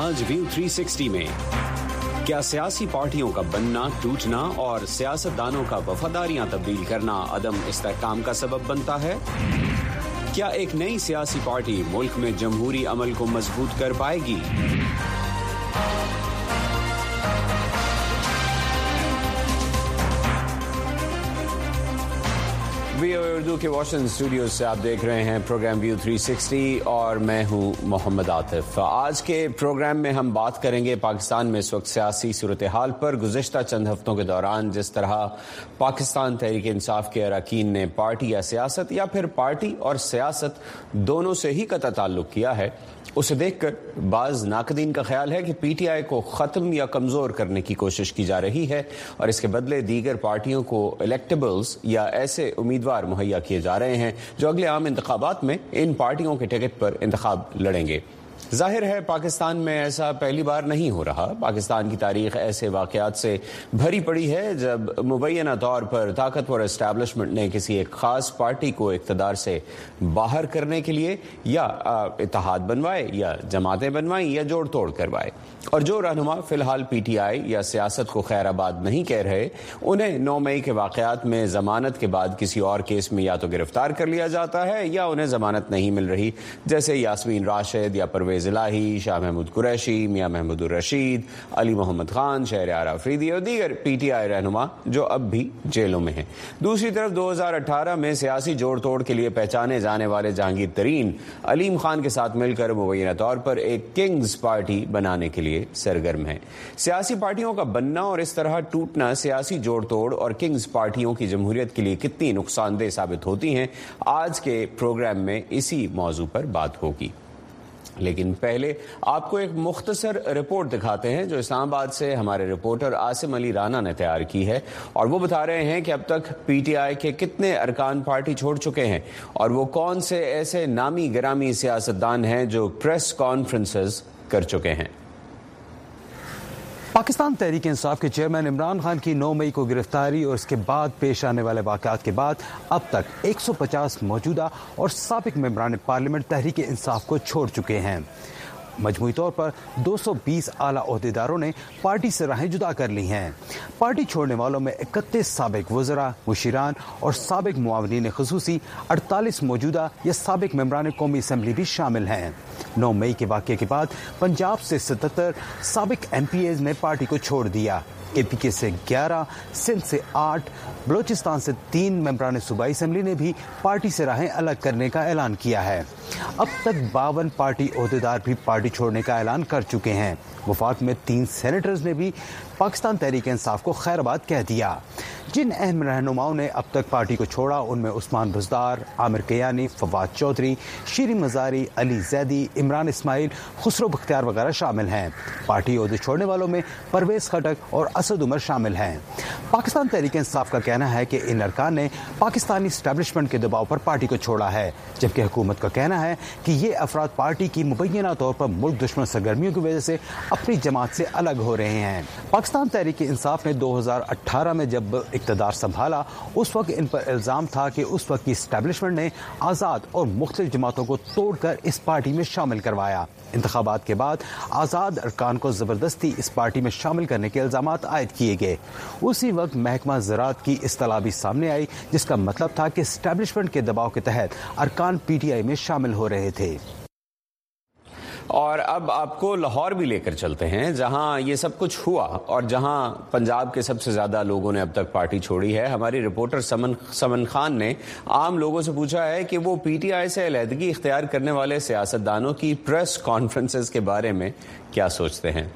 आज व्यू 360 में क्या सियासी पार्टियों का बनना, टूटना और सियासतदानों का वफादारियां तब्दील करना अदम इस्तेहकाम का सबब बनता है? क्या एक नई सियासी पार्टी मुल्क में जमहूरी अमल को मजबूत कर पाएगी? वीओ उर्दू के वाशिंगटन स्टूडियो से आप देख रहे हैं प्रोग्राम व्यू 360 और मैं हूं मोहम्मद आतिफ। आज के प्रोग्राम में हम बात करेंगे पाकिस्तान में इस वक्त सियासी सूरत हाल पर। गुज़िश्ता चंद हफ्तों के दौरान जिस तरह पाकिस्तान तहरीक इंसाफ के अरकान ने पार्टी या सियासत या फिर पार्टी और सियासत दोनों से ही कतई ताल्लुक किया है, उसे देखकर बाज़ नाक़दीन का ख्याल है कि पीटीआई को ख़त्म या कमज़ोर करने की कोशिश की जा रही है और इसके बदले दीगर पार्टियों को इलेक्टेबल्स या ऐसे उम्मीदवार मुहैया किए जा रहे हैं जो अगले आम इंतखाबात में इन पार्टियों के टिकट पर इंतखाब लड़ेंगे। जाहिर है पाकिस्तान में ऐसा पहली बार नहीं हो रहा। पाकिस्तान की तारीख ऐसे वाक़यात से भरी पड़ी है जब मुबैना तौर पर ताकतवर एस्टैब्लिशमेंट ने किसी एक ख़ास पार्टी को इक़्तिदार से बाहर करने के लिए या इत्तेहाद बनवाए या जमातें बनवाई या जोड़ तोड़ करवाए, और जो रहनुमा फ़िलहाल पीटीआई या सियासत को खैराबाद नहीं कह रहे, उन्हें 9 मई के वाक़यात में ज़मानत के बाद किसी और केस में या तो गिरफ्तार कर लिया जाता है या उन्हें ज़मानत नहीं मिल रही, जैसे यास्मीन राशिद या परवेज़ इलाही, शाह महमूद कुरैशी, मियां महमूदुर रशीद, अली मोहम्मद खान, शहरयार आफरीदी और दीगर पीटीआई रहनुमा जो अब भी जेलों में हैं। दूसरी तरफ 2018 में सियासी जोड़ तोड़ के लिए पहचाने जाने वाले जहांगीर तरीन अलीम खान के साथ मिलकर मुबैना तौर पर एक किंग्स पार्टी बनाने के लिए सरगर्म है। सियासी पार्टियों का बनना और इस तरह टूटना सियासी जोड़ तोड़ और किंग्स पार्टियों की जमहूरियत के लिए कितनी नुकसानदेह साबित होती हैं, आज के प्रोग्राम में इसी मौजू पर बात होगी। लेकिन पहले आपको एक मुख्तसर रिपोर्ट दिखाते हैं जो इस्लामाबाद से हमारे रिपोर्टर आसिम अली राना ने तैयार की है, और वो बता रहे हैं कि अब तक पीटीआई के कितने अरकान पार्टी छोड़ चुके हैं और वो कौन से ऐसे नामी गिरामी सियासतदान हैं जो प्रेस कॉन्फ्रेंसेस कर चुके हैं। पाकिस्तान तहरीक इंसाफ के चेयरमैन इमरान खान की 9 मई को गिरफ्तारी और इसके बाद पेश आने वाले वाक़यात के बाद अब तक 150 मौजूदा और साबिक मेंबरान पार्लियामेंट तहरीक इंसाफ को छोड़ चुके हैं। मजमूई तौर पर 220 आला ओहदेदारों ने पार्टी से राहें जुदा कर ली हैं। पार्टी छोड़ने वालों में 31 साबिक वज़रा, मुशीरान और साबिक मुआवनीन ख़ुसूसी, 48 मौजूदा या साबिक मेंबरान कौमी असम्बली भी शामिल हैं। 9 मई के वाक़े के बाद पंजाब से 77 साबिक MPAs ने पार्टी को छोड़ दिया। KPK से 11, सिंध से 8, बलोचिस्तान से 3 मेंबरान सूबाई असम्बली ने भी पार्टी से राहें अलग करने का ऐलान किया है। अब तक 52 पार्टी ओहदेदार भी पार्टी छोड़ने का ऐलान कर चुके हैं। वफाक में 3 सेनेटर्स ने भी पाकिस्तान तहरीक इंसाफ को खैरबाद कह दिया। जिन अहम रहनुमाओं ने अब तक पार्टी को छोड़ा उनमें उस्मान बुज़दार, आमिर कयानी, फवाद चौधरी, शीरीन मज़ारी, अली जैदी, इमरान इस्माइल, खुसरो बख्तियार वगैरह शामिल हैं। पार्टी ओहदे छोड़ने वालों में परवेज़ खटक और असद उमर शामिल हैं। पाकिस्तान तहरीक इंसाफ का कहना है कि इन अरकान ने पाकिस्तानी एस्टैब्लिशमेंट के दबाव पर पार्टी को छोड़ा है, जबकि हुकूमत का कहना है कि ये अफराद पार्टी की मुबैना तौर पर मुल्क दुश्मन सरगर्मियों की वजह से अपनी जमात से अलग हो रहे हैं। पाकिस्तान तहरीक इंसाफ ने 2018 में जब इक़्तिदार संभाला, उस वक्त इन पर इल्ज़ाम था कि उस वक्त की एस्टैब्लिशमेंट ने आज़ाद और मुख्तलिफ जमातों को तोड़कर इस पार्टी में शामिल करवाया। इंतखाबात के बाद आज़ाद अरकान को ज़बरदस्ती इस पार्टी में शामिल करने के इल्ज़ामात आयद किए गए। उसी वक्त महकमा ज़राअत की इस्तलाह भी सामने आई, जिसका मतलब था कि एस्टैब्लिशमेंट के दबाव के तहत अरकान पीटीआई में शामिल हो रहे थे। और अब आपको लाहौर भी लेकर चलते हैं, जहां ये सब कुछ हुआ और जहां पंजाब के सबसे ज़्यादा लोगों ने अब तक पार्टी छोड़ी है। हमारी रिपोर्टर समन खान ने आम लोगों से पूछा है कि वो पीटीआई से अलहदगी इख्तियार करने वाले सियासतदानों की प्रेस कॉन्फ्रेंसेस के बारे में क्या सोचते हैं।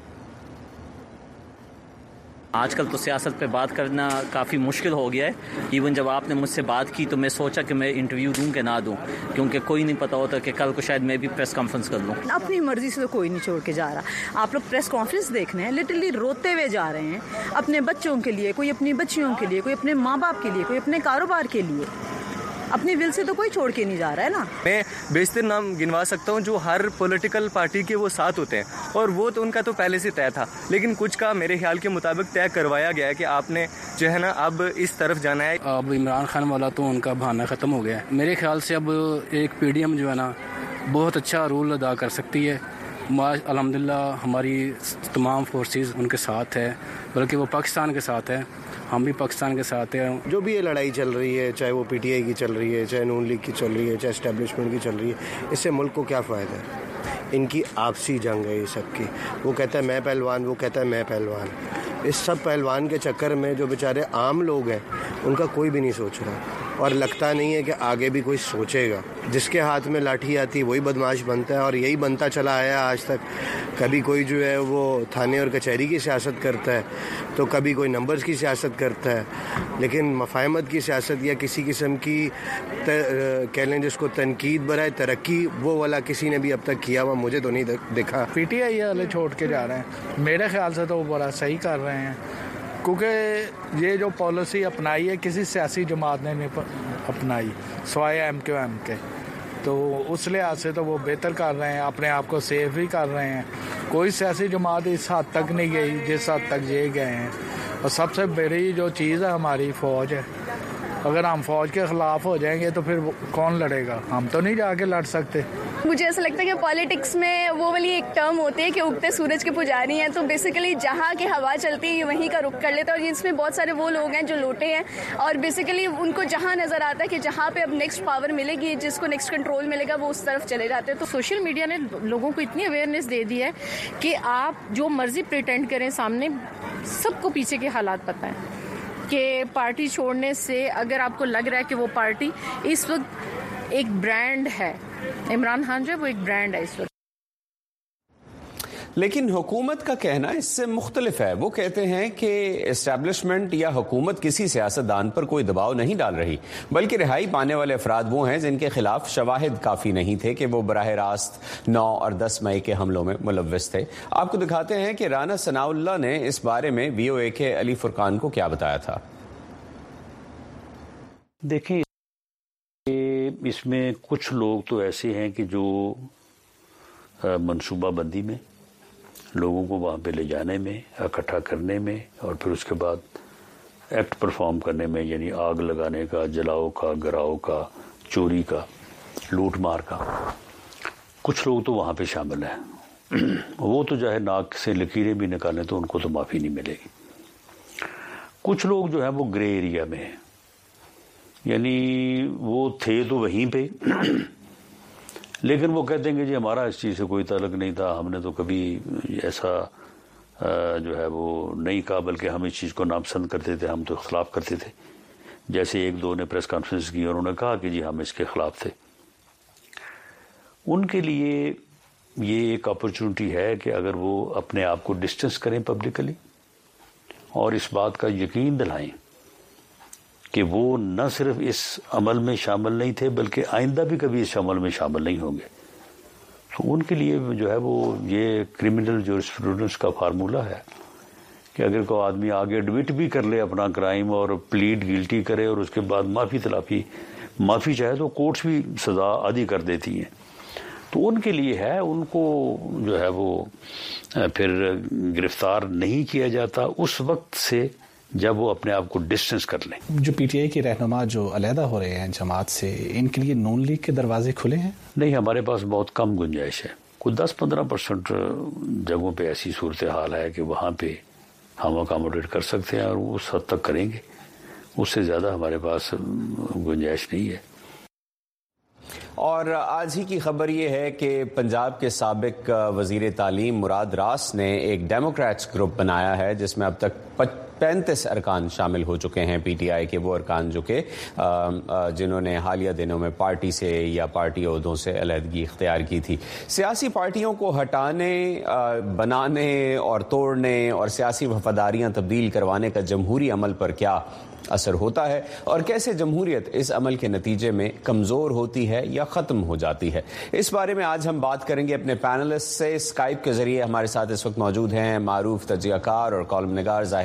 आजकल तो सियासत पे बात करना काफ़ी मुश्किल हो गया है। इवन जब आपने मुझसे बात की तो मैं सोचा कि मैं इंटरव्यू दूं कि ना दूं, क्योंकि कोई नहीं पता होता कि कल को शायद मैं भी प्रेस कॉन्फ्रेंस कर लूं। अपनी मर्जी से तो कोई नहीं छोड़ के जा रहा। आप लोग प्रेस कॉन्फ्रेंस देखने हैं, लिटरली रोते हुए जा रहे हैं अपने बच्चों के लिए, कोई अपनी बच्चियों के लिए, कोई अपने माँ बाप के लिए, कोई अपने कारोबार के लिए। अपनी विल से तो कोई छोड़ के नहीं जा रहा है ना। मैं बेशतर नाम गिनवा सकता हूँ जो हर पॉलिटिकल पार्टी के वो साथ होते हैं, और वो तो उनका तो पहले से तय था, लेकिन कुछ का मेरे ख्याल के मुताबिक तय करवाया गया है कि आपने जो है ना अब इस तरफ जाना है। अब इमरान खान वाला तो उनका बहाना ख़त्म हो गया है। मेरे ख्याल से अब एक PDM जो है ना बहुत अच्छा रोल अदा कर सकती है, الحمدللہ ہماری تمام فورسز ان کے ساتھ ہے، بلکہ وہ پاکستان کے ساتھ ہے، ہم بھی پاکستان کے ساتھ ہیں. جو بھی یہ لڑائی چل رہی ہے، چاہے وہ پی ٹی آئی کی چل رہی ہے، چاہے نون لیگ کی چل رہی ہے، چاہے اسٹیبلشمنٹ کی چل رہی ہے، اس سے ملک کو کیا فائدہ ہے؟ ان کی آپسی جنگ ہے یہ سب کی. وہ کہتا ہے میں پہلوان، وہ کہتا ہے میں پہلوان. اس سب پہلوان کے چکر میں جو بیچارے عام لوگ ہیں ان کا کوئی بھی نہیں سوچ رہا، اور لگتا نہیں ہے کہ آگے بھی کوئی سوچے گا. جس کے ہاتھ میں لاٹھی آتی وہی بدماش بنتا ہے، اور یہی بنتا چلا آیا آج تک. کبھی کوئی جو ہے وہ تھانے اور کچہری کی سیاست کرتا ہے، تو کبھی کوئی نمبرز کی سیاست کرتا ہے، لیکن مفاہمت کی سیاست یا کسی قسم کی کہہ لیں جس کو تنقید برائے ترقی، وہ والا کسی نے بھی اب تک کیا ہوا مجھے تو نہیں دیکھا. پی ٹی آئی والے چھوڑ کے جا رہے ہیں، میرے خیال سے تو وہ بڑا صحیح کر رہے ہیں، کیونکہ یہ جو پالیسی اپنائی ہے کسی سیاسی جماعت نے نہیں اپنائی سوائے ایم کیو ایم کے، تو اس لحاظ سے تو وہ بہتر کر رہے ہیں، اپنے آپ کو سیف بھی کر رہے ہیں. کوئی سیاسی جماعت اس حد تک نہیں گئی جس حد تک یہ گئے ہیں. اور سب سے بڑی جو چیز ہے ہماری فوج ہے. اگر ہم فوج کے خلاف ہو جائیں گے تو پھر کون لڑے گا؟ ہم تو نہیں جا کے لڑ سکتے. مجھے ایسا لگتا ہے کہ پالیٹکس میں وہ والی ایک ٹرم ہوتی ہے کہ اگتے سورج کے پجاری ہیں، تو بیسیکلی جہاں کی ہوا چلتی ہے یہ وہیں کا رخ کر لیتا ہے. اور اس میں بہت سارے وہ لوگ ہیں جو لوٹے ہیں، اور بیسیکلی ان کو جہاں نظر آتا ہے کہ جہاں پہ اب نیکسٹ پاور ملے گی، جس کو نیکسٹ کنٹرول ملے گا، وہ اس طرف چلے جاتے ہیں. تو سوشل میڈیا نے لوگوں کو اتنی اویئرنیس دے دی ہے کہ آپ جو مرضی پریٹینڈ کریں سامنے، سب کو پیچھے کے حالات پتہ ہیں کہ پارٹی چھوڑنے سے اگر آپ کو لگ رہا ہے کہ وہ پارٹی اس وقت ایک برانڈ ہے، عمران خان جو ہے وہ ایک برانڈ ہے اس وقت. لیکن حکومت کا کہنا اس سے مختلف ہے. وہ کہتے ہیں کہ اسٹیبلشمنٹ یا حکومت کسی سیاستدان پر کوئی دباؤ نہیں ڈال رہی، بلکہ رہائی پانے والے افراد وہ ہیں جن کے خلاف شواہد کافی نہیں تھے کہ وہ براہ راست 9 اور 10 مئی کے حملوں میں ملوث تھے. آپ کو دکھاتے ہیں کہ رانا ثناء اللہ نے اس بارے میں وی او اے کے علی فرقان کو کیا بتایا تھا. دیکھیں، اس میں کچھ لوگ تو ایسے ہیں کہ جو منصوبہ بندی میں، لوگوں کو وہاں پہ لے جانے میں، اکٹھا کرنے میں، اور پھر اس کے بعد ایکٹ پرفارم کرنے میں، یعنی آگ لگانے کا، جلاؤ کا، گراؤ کا، چوری کا، لوٹ مار کا، کچھ لوگ تو وہاں پہ شامل ہیں. وہ تو جو ہے ناک سے لکیریں بھی نکالیں تو ان کو تو معافی نہیں ملے گی. کچھ لوگ جو ہیں وہ گرے ایریا میں ہیں، یعنی وہ تھے تو وہیں پہ لیکن وہ کہتے ہیں کہ جی ہمارا اس چیز سے کوئی تعلق نہیں تھا، ہم نے تو کبھی ایسا جو ہے وہ نہیں کہا، بلکہ ہم اس چیز کو ناپسند کرتے تھے، ہم تو خلاف کرتے تھے. جیسے ایک دو نے پریس کانفرنس کی اور انہوں نے کہا کہ جی ہم اس کے خلاف تھے. ان کے لیے یہ ایک اپرچونٹی ہے کہ اگر وہ اپنے آپ کو ڈسٹنس کریں پبلکلی اور اس بات کا یقین دلائیں کہ وہ نہ صرف اس عمل میں شامل نہیں تھے بلکہ آئندہ بھی کبھی اس عمل میں شامل نہیں ہوں گے، تو ان کے لیے جو ہے وہ یہ کرمنل جورسپروڈنس کا فارمولہ ہے کہ اگر کوئی آدمی آگے ایڈمٹ بھی کر لے اپنا کرائم اور پلیڈ گلٹی کرے اور اس کے بعد معافی چاہے تو کورٹس بھی سزا عادی کر دیتی ہیں. تو ان کے لیے ہے، ان کو جو ہے وہ پھر گرفتار نہیں کیا جاتا اس وقت سے جب وہ اپنے آپ کو ڈسٹنس کر لیں. جو پی ٹی آئی کے رہنما جو علیحدہ ہو رہے ہیں جماعت سے، ان کے لیے نون لیگ کے دروازے کھلے ہیں؟ نہیں، ہمارے پاس بہت کم گنجائش ہے. کوئی 10-15% جگہوں پہ ایسی صورتحال ہے کہ وہاں پہ ہم اکاموڈیٹ کر سکتے ہیں اور اس حد تک کریں گے، اس سے زیادہ ہمارے پاس گنجائش نہیں ہے. اور آج ہی کی خبر یہ ہے کہ پنجاب کے سابق وزیر تعلیم مراد راس نے ایک ڈیموکریٹس گروپ بنایا ہے جس میں اب تک 35 ارکان شامل ہو چکے ہیں. پی ٹی آئی کے وہ ارکان جو کہ جنہوں نے حالیہ دنوں میں پارٹی سے یا پارٹی عہدوں سے علیحدگی اختیار کی تھی. سیاسی پارٹیوں کو ہٹانے، بنانے اور توڑنے اور سیاسی وفاداریاں تبدیل کروانے کا جمہوری عمل پر کیا اثر ہوتا ہے اور کیسے جمہوریت اس عمل کے نتیجے میں کمزور ہوتی ہے یا ختم ہو جاتی ہے، اس بارے میں آج ہم بات کریں گے اپنے پینلسٹ سے. اسکائپ کے ذریعے ہمارے ساتھ اس وقت موجود ہیں معروف تجزیہ کار اور کالم نگار زاہد حسین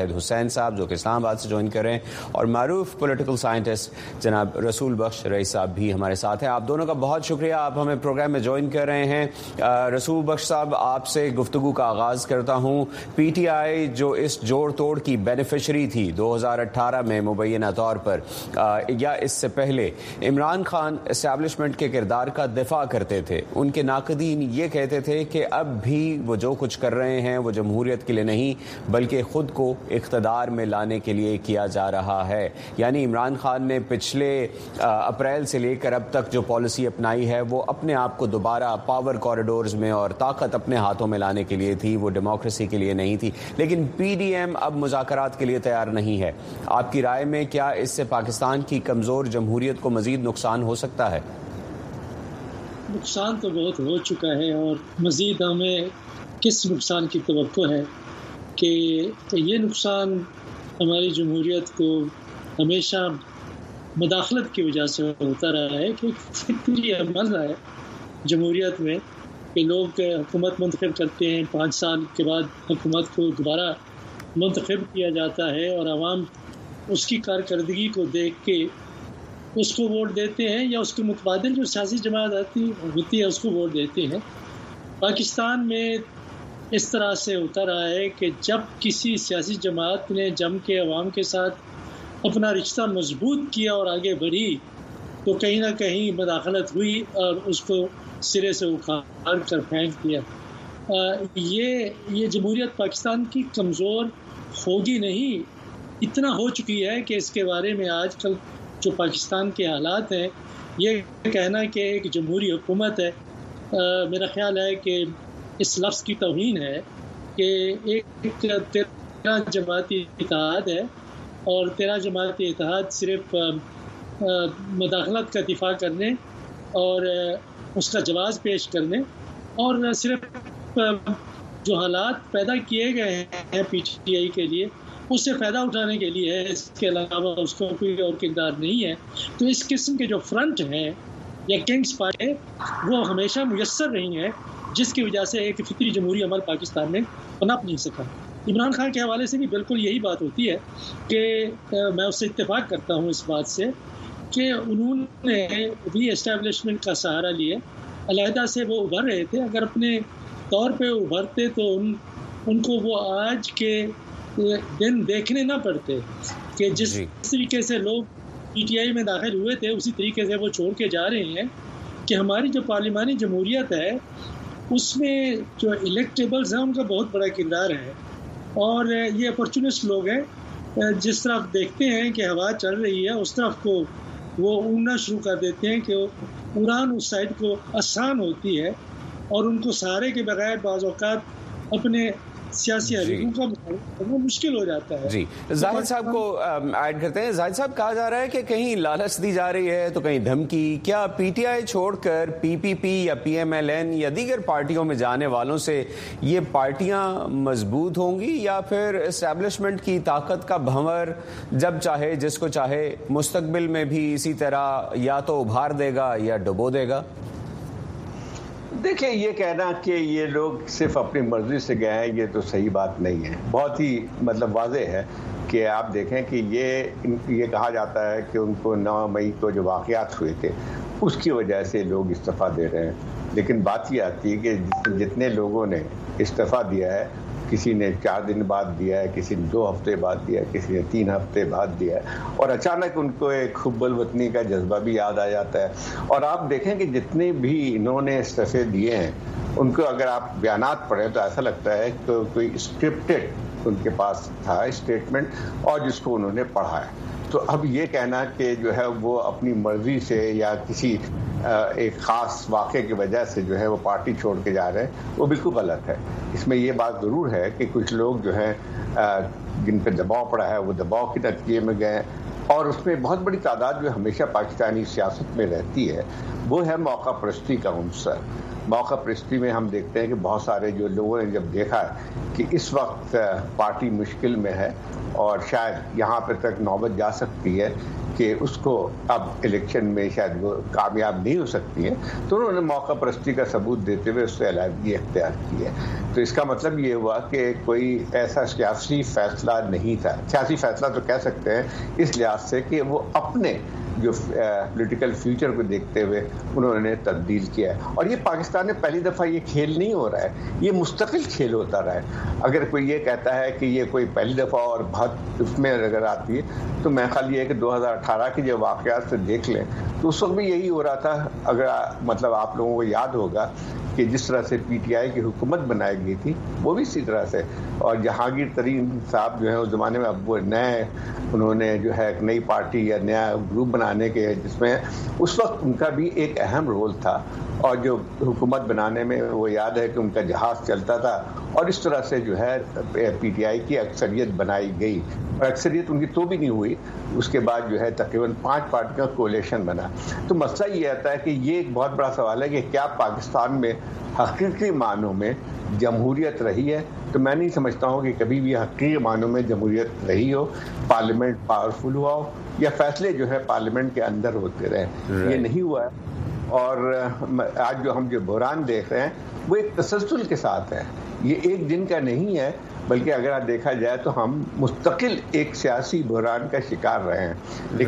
حسین صاحب جو کہ اسلام آباد سے جوائن کر رہے ہیں، اور معروف پولیٹیکل سائنٹسٹ جناب رسول بخش رئیس صاحب بھی ہمارے ساتھ ہیں. آپ دونوں کا بہت شکریہ، آپ ہمیں پروگرام میں جوائن کر رہے ہیں. رسول بخش صاحب، آپ سے گفتگو کا آغاز کرتا ہوں. پی ٹی آئی جو اس جوڑ توڑ کی بینیفیشری تھی 2018 میں مبینہ طور پر یا اس سے پہلے، عمران خان اسٹیبلشمنٹ کے کردار کا دفاع کرتے تھے. ان کے ناقدین یہ کہتے تھے کہ اب بھی وہ جو کچھ کر رہے ہیں وہ جمہوریت کے لیے نہیں بلکہ خود کو اقتدار میں لانے کے لیے کیا جا رہا ہے. یعنی عمران خان نے پچھلے اپریل سے لے کر اب تک جو پالیسی اپنائی ہے وہ اپنے آپ کو دوبارہ پاور کوریڈورز میں اور طاقت اپنے ہاتھوں میں لانے کے لیے تھی، وہ ڈیموکریسی کے لیے نہیں تھی. لیکن پی ڈی ایم اب مذاکرات کے لیے تیار نہیں ہے. آپ کی رائے میں کیا اس سے پاکستان کی کمزور جمہوریت کو مزید نقصان ہو سکتا ہے؟ نقصان تو بہت ہو چکا ہے، اور مزید ہمیں کس نقصان کی توقع ہے کہ یہ نقصان ہماری جمہوریت کو ہمیشہ مداخلت کی وجہ سے ہوتا رہا ہے کہ فطری عمل ہے جمہوریت میں کہ لوگ حکومت منتخب کرتے ہیں، 5 سال کے بعد حکومت کو دوبارہ منتخب کیا جاتا ہے اور عوام اس کی کارکردگی کو دیکھ کے اس کو ووٹ دیتے ہیں یا اس کے متبادل جو سیاسی جماعت ہوتی ہے اس کو ووٹ دیتے ہیں. پاکستان میں اس طرح سے ہوتا رہا ہے کہ جب کسی سیاسی جماعت نے جم کے عوام کے ساتھ اپنا رشتہ مضبوط کیا اور آگے بڑھی تو کہیں نہ کہیں مداخلت ہوئی اور اس کو سرے سے اکھاڑ کر پھینک دیا. یہ جمہوریت پاکستان کی کمزور ہوگی نہیں، اتنا ہو چکی ہے کہ اس کے بارے میں آج کل جو پاکستان کے حالات ہیں، یہ کہنا کہ ایک جمہوری حکومت ہے، میرا خیال ہے کہ اس لفظ کی توہین ہے کہ ایک 13 جماعتی اتحاد ہے اور 13 جماعتی اتحاد صرف مداخلت کا دفاع کرنے اور اس کا جواز پیش کرنے اور صرف جو حالات پیدا کیے گئے ہیں پی ٹی آئی کے لیے اس سے فائدہ اٹھانے کے لیے ہے، اس کے علاوہ اس کو کوئی اور کردار نہیں ہے. تو اس قسم کے جو فرنٹ ہیں یا کنگز پارٹی وہ ہمیشہ میسر رہی ہیں، جس کی وجہ سے ایک فطری جمہوری عمل پاکستان میں پنپ نہیں سکا. عمران خان کے حوالے سے بھی بالکل یہی بات ہوتی ہے کہ میں اس سے اتفاق کرتا ہوں اس بات سے کہ انہوں نے ری اسٹیبلشمنٹ کا سہارا لیے، علیحدہ سے وہ ابھر رہے تھے. اگر اپنے طور پہ ابھرتے تو ان کو وہ آج کے دن دیکھنے نہ پڑتے کہ جس طریقے سے لوگ پی ٹی آئی میں داخل ہوئے تھے اسی طریقے سے وہ چھوڑ کے جا رہے ہیں. کہ ہماری جو پارلیمانی جمہوریت ہے اس میں جو الیکٹیبلز ہیں ان کا بہت بڑا کردار ہے، اور یہ اپرچونسٹ لوگ ہیں، جس طرف دیکھتے ہیں کہ ہوا چل رہی ہے اس طرف کو وہ اڑنا شروع کر دیتے ہیں کہ اڑان اس سائڈ کو آسان ہوتی ہے اور ان کو سہارے کے بغیر بعض اوقات اپنے سیاسی حریفوں کا مقابلہ مشکل ہو جاتا ہے. جی زاہد صاحب کو ایڈ کرتے ہیں. زاہد صاحب، کہا جا رہا ہے کہ کہیں لالچ دی جا رہی ہے تو کہیں دھمکی. کیا پی ٹی آئی چھوڑ کر پی پی پی یا پی ایم ایل این یا دیگر پارٹیوں میں جانے والوں سے یہ پارٹیاں مضبوط ہوں گی یا پھر اسٹیبلشمنٹ کی طاقت کا بھنور جب چاہے جس کو چاہے مستقبل میں بھی اسی طرح یا تو ابھار دے گا یا ڈبو دے گا؟ دیکھیں، یہ کہنا کہ یہ لوگ صرف اپنی مرضی سے گئے ہیں یہ تو صحیح بات نہیں ہے. بہت ہی واضح ہے کہ آپ دیکھیں کہ یہ کہا جاتا ہے کہ ان کو 9 مئی کو جو واقعات ہوئے تھے اس کی وجہ سے لوگ استعفیٰ دے رہے ہیں. لیکن بات یہ آتی ہے کہ جتنے لوگوں نے استعفیٰ دیا ہے، کسی نے 4 دن بعد دیا ہے، کسی نے 2 ہفتے بعد دیا ہے، کسی نے 3 ہفتے بعد دیا ہے، اور اچانک ان کو ایک حب الوطنی کا جذبہ بھی یاد آ جاتا ہے. اور آپ دیکھیں کہ جتنے بھی انہوں نے استعفے دیے ہیں ان کو اگر آپ بیانات پڑھیں تو ایسا لگتا ہے کہ کوئی اسکرپٹڈ ان کے پاس تھا اسٹیٹمنٹ اور جس کو انہوں نے پڑھا ہے. تو اب یہ کہنا کہ جو ہے وہ اپنی مرضی سے یا کسی ایک خاص واقعے کی وجہ سے جو ہے وہ پارٹی چھوڑ کے جا رہے ہیں وہ بالکل غلط ہے. اس میں یہ بات ضرور ہے کہ کچھ لوگ جو ہیں جن پہ دباؤ پڑا ہے وہ دباؤ کے نتیجے میں گئے، اور اس میں بہت بڑی تعداد جو ہمیشہ پاکستانی سیاست میں رہتی ہے وہ ہے موقع پرستی کا عنصر. موقع پرستی میں ہم دیکھتے ہیں کہ بہت سارے جو لوگوں نے جب دیکھا کہ اس وقت پارٹی مشکل میں ہے اور شاید یہاں پہ تک نوبت جا سکتی ہے کہ اس کو اب الیکشن میں شاید وہ کامیاب نہیں ہو سکتی ہے، تو انہوں نے موقع پرستی کا ثبوت دیتے ہوئے اس سے علیحدگی اختیار کی ہے. تو اس کا مطلب یہ ہوا کہ کوئی ایسا سیاسی فیصلہ نہیں تھا. سیاسی فیصلہ تو کہہ سکتے ہیں اس لحاظ سے کہ وہ اپنے جو پولیٹیکل فیوچر کو دیکھتے ہوئے انہوں نے تبدیل کیا ہے. اور یہ پاکستان میں پہلی دفعہ یہ کھیل نہیں ہو رہا ہے، یہ مستقل کھیل ہوتا رہا ہے. اگر کوئی یہ کہتا ہے کہ یہ کوئی پہلی دفعہ اور بہت اس میں اگر آتی ہے تو میں خیال یہ ہے کہ 2018 کے جو واقعات سے دیکھ لیں تو اس وقت بھی یہی ہو رہا تھا. اگر مطلب آپ لوگوں کو یاد ہوگا کہ جس طرح سے پی ٹی آئی کی حکومت بنائی گئی تھی وہ بھی اسی طرح سے، اور جہانگیر ترین صاحب جو ہے اس زمانے میں اب وہ نئے انہوں نے جو ہے ایک نئی پارٹی یا نیا گروپ بنانے کے، جس میں اس وقت ان کا بھی ایک اہم رول تھا، اور جو حکومت بنانے میں وہ یاد ہے کہ ان کا جہاز چلتا تھا، اور اس طرح سے جو ہے پی ٹی آئی کی اکثریت بنائی گئی، اور اکثریت ان کی تو بھی نہیں ہوئی. اس کے بعد جو ہے تقریباً 5 پارٹیوں کا کولیشن بنا. تو مسئلہ یہ آتا ہے کہ یہ ایک بہت بڑا سوال ہے کہ کیا پاکستان میں حقیقی معنوں میں جمہوریت رہی ہے؟ تو میں نہیں سمجھتا ہوں کہ کبھی بھی حقیقی معنوں میں جمہوریت رہی ہو، پارلیمنٹ پاورفل ہوا ہو، یا فیصلے جو ہے پارلیمنٹ کے اندر ہوتے رہے. یہ نہیں ہوا ہے. اور آج جو ہم جو بحران دیکھ رہے ہیں وہ ایک تسلسل کے ساتھ ہے، یہ ایک دن کا نہیں ہے، بلکہ اگر آپ دیکھا جائے تو ہم مستقل ایک سیاسی بحران کا شکار رہے ہیں.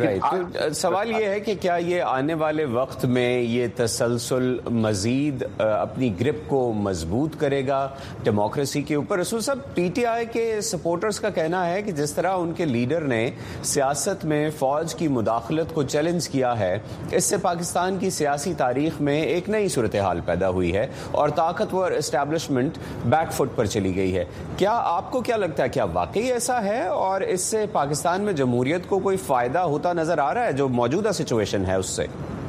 لیکن سوال یہ ہے کہ کیا یہ آنے والے وقت میں یہ تسلسل مزید اپنی گرپ کو مضبوط کرے گا ڈیموکریسی کے اوپر؟ رسول صاحب، پی ٹی آئی کے سپورٹرز کا کہنا ہے کہ جس طرح ان کے لیڈر نے سیاست میں فوج کی مداخلت کو چیلنج کیا ہے، اس سے پاکستان کی سیاسی تاریخ میں ایک نئی صورتحال پیدا ہوئی ہے اور طاقتور اسٹیبلشمنٹ بیک فٹ پر چلی گئی ہے. کیا آپ کو کیا لگتا ہے، کیا واقعی ایسا ہے، اور اس سے پاکستان میں جمہوریت کو کوئی فائدہ ہوتا نظر آ رہا ہے جو موجودہ سچویشن ہے اس سے؟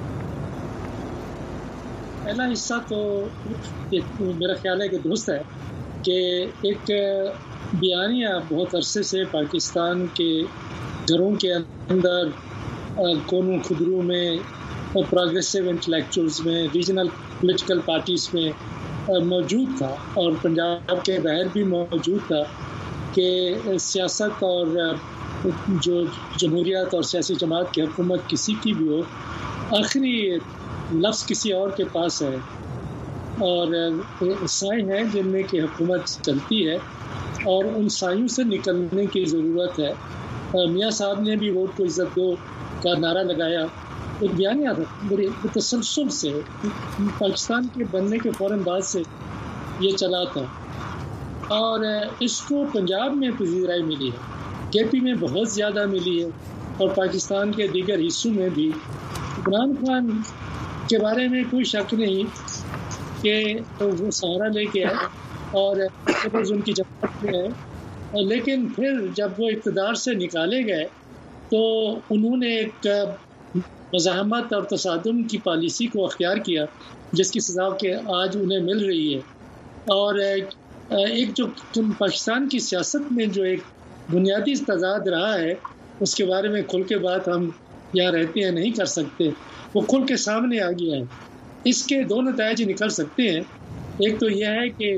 پہلا حصہ تو میرا خیال ہے کہ درست ہے کہ ایک بیانیہ بہت عرصے سے پاکستان کے گھروں کے اندر، کونوں خدروں میں، پروگریسو انٹلیکچوئلز میں، ریجنل پولیٹیکل پارٹیز میں موجود تھا، اور پنجاب کے باہر بھی موجود تھا کہ سیاست اور جو جمہوریت اور سیاسی جماعت کی حکومت کسی کی بھی ہو، آخری لفظ کسی اور کے پاس ہے، اور سائیں ہیں جن میں کہ حکومت چلتی ہے، اور ان سائیوں سے نکلنے کی ضرورت ہے. میاں صاحب نے بھی ووٹ کو عزت دو کا نعرہ لگایا، ایک بیانیہ تھا بڑے تسلسل سے، پاکستان کے بننے کے فوراً بعد سے یہ چلا تھا، اور اس کو پنجاب میں پذیرائی ملی ہے، کے پی میں بہت زیادہ ملی ہے، اور پاکستان کے دیگر حصوں میں بھی. عمران خان کے بارے میں کوئی شک نہیں کہ وہ سہارا لے کے آئے اور ان کی جماعت میں ہے، لیکن پھر جب وہ اقتدار سے نکالے گئے تو انہوں نے ایک مزاحمت اور تصادم کی پالیسی کو اختیار کیا، جس کی سزا کہ آج انہیں مل رہی ہے. اور ایک جو پاکستان کی سیاست میں جو ایک بنیادی تضاد رہا ہے، اس کے بارے میں کھل کے بات ہم یہاں رہتے ہیں نہیں کر سکتے، وہ کھل کے سامنے آ گیا ہے. اس کے 2 نتائج نکل سکتے ہیں. ایک تو یہ ہے کہ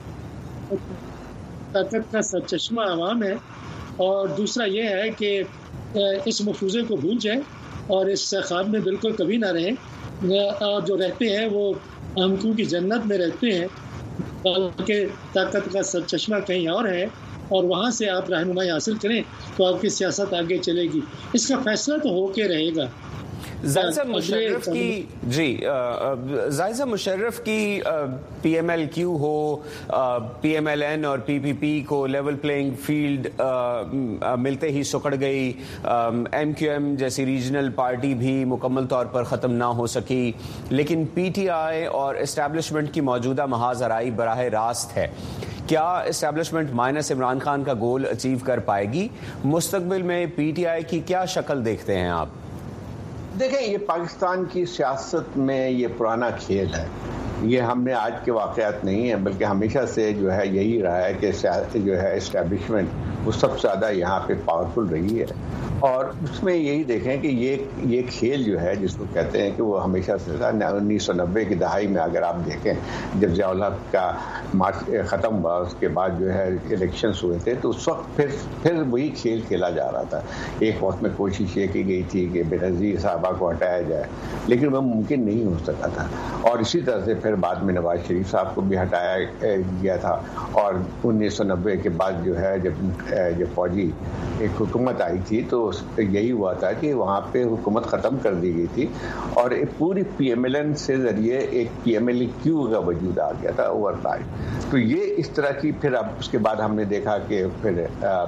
طاقت کا سرچشمہ عوام ہے، اور دوسرا یہ ہے کہ اس مفروضے کو بھول جائیں اور اس خواب میں بالکل کبھی نہ رہیں، اور جو رہتے ہیں وہ ہم کیونکہ جنت میں رہتے ہیں، بلکہ طاقت کا سرچشمہ کہیں اور ہے، اور وہاں سے آپ رہنمائی حاصل کریں تو آپ کی سیاست آگے چلے گی. اس کا فیصلہ تو ہو کے رہے گا. زاہد مشرف کی زاہد مشرف کی پی ایم ایل کیو ہو، پی ایم ایل این اور پی پی پی کو لیول پلینگ فیلڈ ملتے ہی سکڑ گئی. ایم کیو ایم جیسی ریجنل پارٹی بھی مکمل طور پر ختم نہ ہو سکی، لیکن پی ٹی آئی اور اسٹیبلشمنٹ کی موجودہ محاذ آرائی براہ راست ہے. کیا اسٹیبلشمنٹ مائنس عمران خان کا گول اچیو کر پائے گی؟ مستقبل میں پی ٹی آئی کی کیا شکل دیکھتے ہیں آپ؟ دیکھیں، یہ پاکستان کی سیاست میں یہ پرانا کھیل ہے. یہ ہم نے آج کے واقعات نہیں ہیں، بلکہ ہمیشہ سے جو ہے یہی رہا ہے کہ جو ہے اسٹیبلشمنٹ وہ سب سے زیادہ یہاں پہ پاورفل رہی ہے. اور اس میں یہی دیکھیں کہ یہ کھیل جو ہے جس کو کہتے ہیں کہ وہ ہمیشہ سے 1990 کی دہائی میں اگر آپ دیکھیں جب ضیاء الحق کا مارچ ختم ہوا اس کے بعد جو ہے الیکشنز ہوئے تھے تو اس وقت پھر وہی کھیل کھیلا جا رہا تھا. ایک وقت میں کوشش یہ کی گئی تھی کہ بینظیر صاحبہ کو ہٹایا جائے لیکن وہ ممکن نہیں ہو سکا تھا. اور اسی طرح سے پھر بعد میں نواز شریف صاحب کو بھی ہٹایا گیا تھا. اور 1990 کے بعد جو ہے جب فوجی ایک حکومت آئی تھی تو یہی ہوا تھا کہ وہاں پہ حکومت ختم کر دی گئی تھی اور پوری پی ایم ایل این سے ذریعے ایک پی ایم ایل ای کیو کا وجود آ گیا تھا اوور نائٹ. تو یہ اس طرح کی پھر اب اس کے بعد ہم نے دیکھا کہ پھر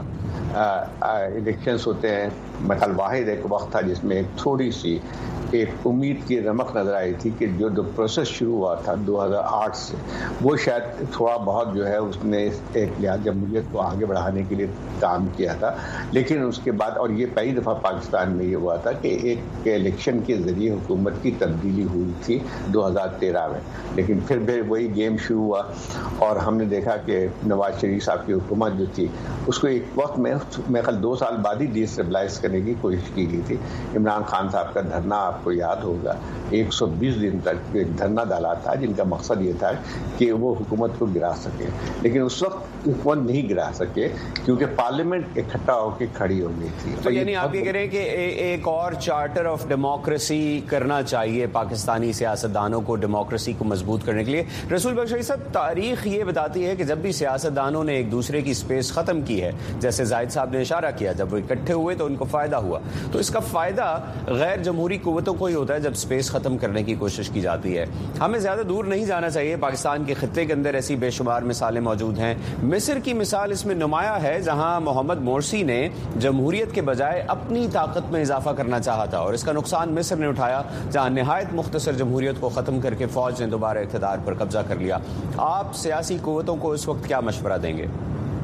الیکشنز ہوتے ہیں. مثال واحد ایک وقت تھا جس میں ایک تھوڑی سی ایک امید کی رمق نظر آئی تھی کہ جو پروسیس شروع ہوا تھا 2008 سے وہ شاید تھوڑا بہت جو ہے اس نے ایک لحاظ جمہوریت کو آگے بڑھانے کے لیے کام کیا تھا. لیکن اس کے بعد اور یہ پہلی دفعہ پاکستان میں یہ ہوا تھا کہ ایک الیکشن کے ذریعے حکومت کی تبدیلی ہوئی تھی 2013 میں. لیکن پھر وہی گیم شروع ہوا اور ہم نے دیکھا کہ نواز شریف صاحب کی حکومت جو تھی اس کو ایک وقت میں خیال 2 سال بعد ہی ڈی اسٹیبلائز کرنے کی کوشش کی گئی تھی. عمران خان صاحب کا دھرنا آپ کو یاد ہوگا 120 دن تک ایک دھرنا ڈالا تھا جن کا مقصد یہ تھا کہ وہ حکومت کو گرا سکے. لیکن اس وقت حکومت نہیں گرا سکے کیونکہ پارلیمنٹ اکٹھا ہو کے کھڑی ہو گئی تھی. تو یعنی آپ یہ کہہ رہے ہیں کہ ایک اور چارٹر آف ڈیموکریسی کرنا چاہیے پاکستانی سیاستدانوں کو ڈیموکریسی کو مضبوط کرنے کے لیے. رسول بخش صاحب تاریخ یہ بتاتی ہے کہ جب بھی سیاستدانوں نے ایک دوسرے کی اسپیس ختم کی ہے جیسے زاہد صاحب نے اشارہ کیا جب وہ اکٹھے ہوئے تو ان کو فائدہ ہوا. تو اس کا فائدہ غیر جمہوری قوتوں کو ہی ہوتا ہے جب اسپیس ختم کرنے کی کوشش کی جاتی ہے. ہمیں زیادہ دور نہیں جانا چاہیے. پاکستان کے خطے کے اندر ایسی بے شمار مثالیں موجود ہیں. مصر کی مثال اس میں نمایاں ہے جہاں محمد مرسی نے جمہوریت کے بجائے اپنی طاقت میں اضافہ کرنا چاہا تھا اور اس کا نقصان مصر نے اٹھایا جہاں نہایت مختصر جمہوریت کو ختم کر کے فوج نے دوبارہ اقتدار پر قبضہ کر لیا. آپ سیاسی قوتوں کو اس وقت کیا مشورہ دیں گے؟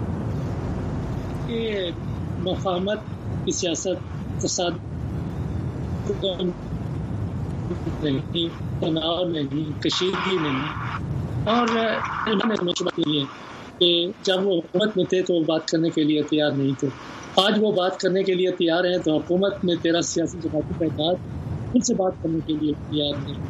کہ مفاہمت کی سیاست فساد نہیں، تناؤ نہیں، کشیدگی نہیں. اور انہوں نے مشورہ دی ہے کہ جب وہ حکومت میں تھے تو وہ بات کرنے کے لیے تیار نہیں تھے. آج وہ بات کرنے کے لیے تیار ہیں تو حکومت میں 13 سیاسی جماعتوں کا اتحاد ان سے بات کرنے کے لیے تیار نہیں.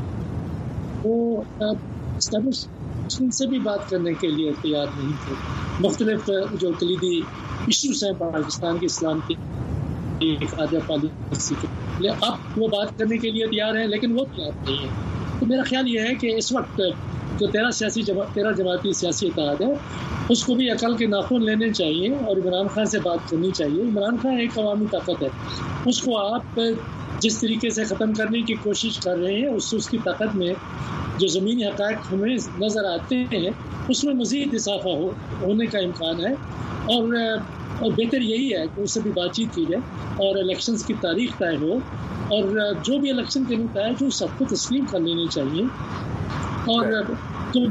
وہ اسٹیبلشمنٹ سے بھی بات کرنے کے لیے تیار نہیں تھے. مختلف جو کلیدی ایشوز ہیں پاکستان کے اسلام کی خارجہ پالیسی کے اب وہ بات کرنے کے لیے تیار ہیں لیکن وہ تیار نہیں ہے. تو میرا خیال یہ ہے کہ اس وقت جو 13 جماعتی سیاسی اتحاد ہے اس کو بھی عقل کے ناخن لینے چاہیے اور عمران خان سے بات کرنی چاہیے. عمران خان ایک عوامی طاقت ہے، اس کو آپ جس طریقے سے ختم کرنے کی کوشش کر رہے ہیں اس کی طاقت میں جو زمینی حقائق ہمیں نظر آتے ہیں اس میں مزید اضافہ ہونے کا امکان ہے. اور بہتر یہی ہے کہ اس سے بھی بات چیت کی جائے اور الیکشنز کی تاریخ طے ہو اور جو بھی الیکشن کے لیے طے جو سب کو تسلیم کر لینی چاہیے. اور جو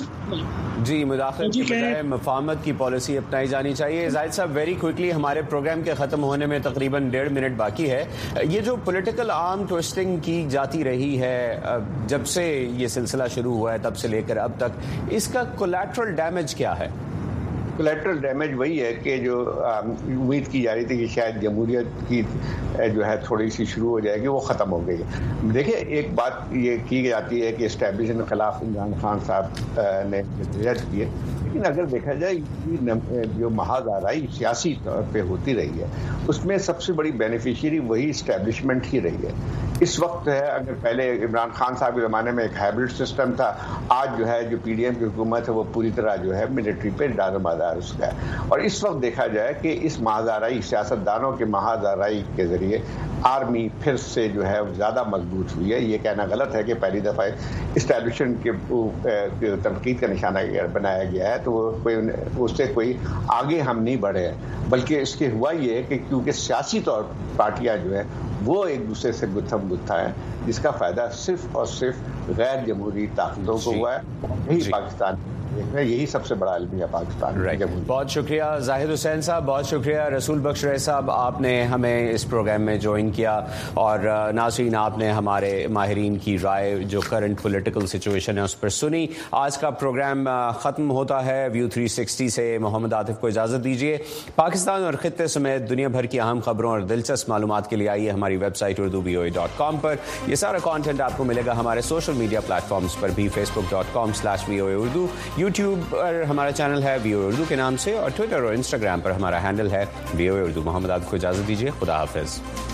مداخلت کے بجائے مفاہمت کی پالیسی اپنائی جانی چاہیے. زاہد صاحب ویری کوئکلی ہمارے پروگرام کے ختم ہونے میں تقریباً 1.5 منٹ باقی ہے. یہ جو پولیٹیکل آرم ٹوئسٹنگ کی جاتی رہی ہے جب سے یہ سلسلہ شروع ہوا ہے تب سے لے کر اب تک، اس کا کولیٹرل ڈیمیج کیا ہے؟ کولیٹرل ڈیمیج وہی ہے کہ جو امید کی جا رہی تھی کہ شاید جمہوریت کی جو ہے تھوڑی سی شروع ہو جائے گی وہ ختم ہو گئی. دیکھیں ایک بات یہ کی جاتی ہے کہ اسٹیبلشمنٹ کے خلاف عمران خان صاحب نے جدوجہد کی ہے لیکن اگر دیکھا جائے جو محاذ آرائی سیاسی طور پہ ہوتی رہی ہے اس میں سب سے بڑی بینیفیشری وہی اسٹیبلشمنٹ ہی رہی ہے. اس وقت ہے اگر پہلے عمران خان صاحب کے زمانے میں ایک ہائبرڈ سسٹم تھا، آج جو ہے جو پی ڈی ایم کی حکومت ہے وہ پوری طرح جو ہے ملٹری پہ دارمدار اس کا ہے. اور اس وقت دیکھا جائے کہ اس محاذ آرائی سیاستدانوں کے محاذ آرائی کے ذریعے آرمی پھر سے جو ہے زیادہ مضبوط ہوئی ہے. یہ کہنا غلط ہے کہ پہلی دفعہ اسٹیبلشمنٹ کے تنقید کا نشانہ بنایا گیا ہے تو اس سے کوئی آگے ہم نہیں بڑھے ہیں، بلکہ اس کے ہوا یہ ہے کہ کیونکہ سیاسی طور پارٹیاں جو ہیں وہ ایک دوسرے سے گتھم گتھا ہے جس کا فائدہ صرف اور صرف غیر جمہوری طاقتوں کو ہوا ہے. یہی پاکستان देख रहे हैं, यही सबसे बड़ा अलमिया पाकिस्तान। बहुत शुक्रिया जाहिद हुसैन साहब, बहुत शुक्रिया रसूल बख्श रहे साहब, आपने हमें इस प्रोग्राम में ज्वाइन किया और नाज़रीन आपने हमारे माहिरीन की राय जो करंट पॉलिटिकल सिचुएशन है उस पर सुनी। आज का प्रोग्राम ख़त्म होता है। व्यू 360 से मोहम्मद आतिफ को इजाज़त दीजिए। पाकिस्तान और खित्ते समेत दुनिया भर की अहम खबरों और दिलचस्प मालूमात के लिए आइए हमारी वेबसाइट urduvoa.com पर। यह सारा कॉन्टेंट आपको मिलेगा हमारे सोशल मीडिया प्लेटफॉर्म्स पर भी, facebook.com/voaurdu, यूट्यूब पर हमारा चैनल है VOA उर्दू के नाम से और ट्विटर और इंस्टाग्राम पर हमारा हैंडल है VOA उर्दू। मोहम्मद आतिफ को इजाज़त दीजिए, खुदा हाफिज़।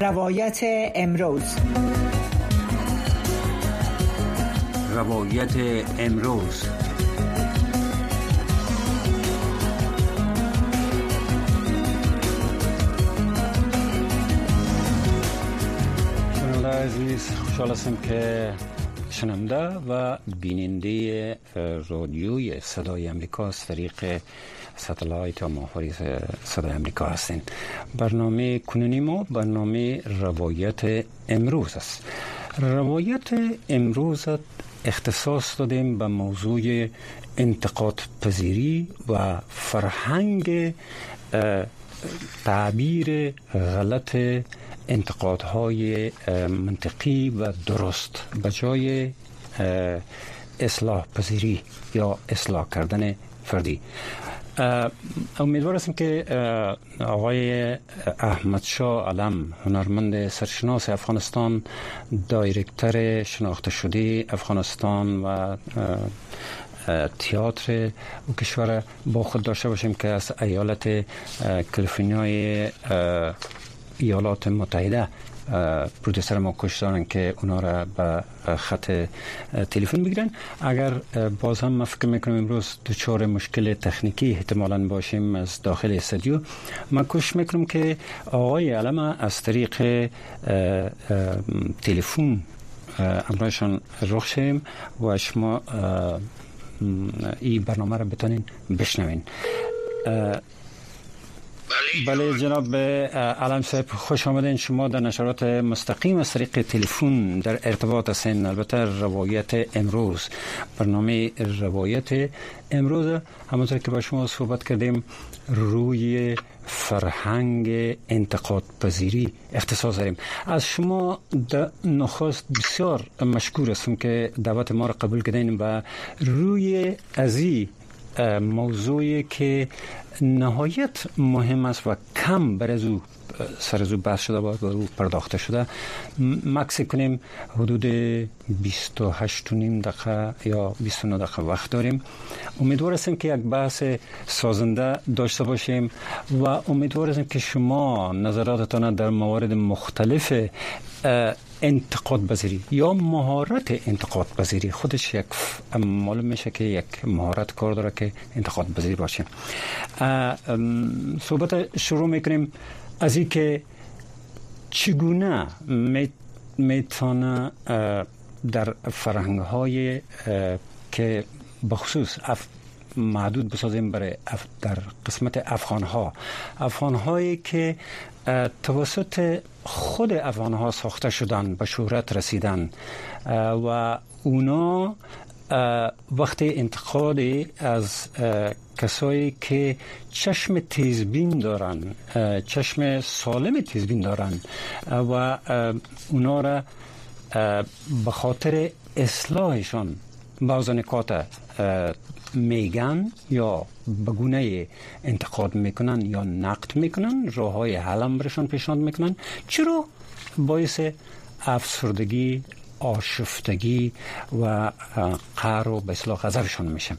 روایت امروز. روایت امروز. شنونده عزیز، خوشحال هستم که شنونده و بیننده رادیوی صدای امریکا از طریق ساتلایت و ماهواره صدای امریکا هستین. برنامه کنونی ما برنامه روایت امروز است. روایت امروز اختصاص دادیم به موضوع انتقاد پذیری و فرهنگ تعبیر غلط انتقادهای منطقی و درست به جای اصلاح پذیری یا اصلاح کردن فردی. امیدوار هستم که آقای احمدشاه علم، هنرمند سرشناس افغانستان، دایرکتر شناخته شده افغانستان و تئاتر و کشور با خود داشته باشیم که از ایالت کالیفرنیای ایالات متحده پرودوسر ما کش دارن که اونا را به خط تلفن بگیرن. اگر باز هم ما فکر میکنم امروز دچار مشکل تکنیکی احتمالاً باشیم از داخل استودیو، ما کوشش میکنم که آقای علم از طریق تلفن امرایشان رخ شیم و شما این برنامه را بتونین بشنوین. بله جناب علم صاحب، خوش آمدین. شما در نشرات مستقیم از طریق تلفن در ارتباط هستین. البته روایت امروز، برنامه روایت امروز، همونطور که با شما صحبت کردیم روی فرهنگ انتقاد پذیری اختصاص داریم. از شما در نخست بسیار مشکور هستم که دعوت ما را قبول کردین و روی ازی موضوعی که نهایت مهم است و کم بر از او سر از او بحث شده باید بر او پرداخته شده، مکس کنیم حدود 28 و نیم دقیقه یا 29 دقیقه وقت داریم. امیدوار هستیم که یک بحث سازنده داشته باشیم و امیدوار هستیم که شما نظراتتان در موارد مختلف انتقاد پذیری یا مهارت انتقاد پذیری، خودش یک معلوم میشه که یک مهارت کار داره که انتقاد پذیری باشه. صحبت شروع میکنیم از این که چگونه میتونه در فرهنگ های که بخصوص محدود بسازیم برای در قسمت افغان هایی که توسط خود افغان ها ساخته شدن، به شهرت رسیدن و اونا وقتی انتقاد از کسایی که چشم تیزبین دارن، چشم سالم تیزبین دارن و اونا را به خاطر اصلاحشان بعض نکات میگن یا بگونه انتقاد میکنن یا نقد میکنن، راه های حل برشان پیشنهاد میکنن، چرا باعث افسردگی، آشفتگی و قهر و به اصلاح غضبشان میشه.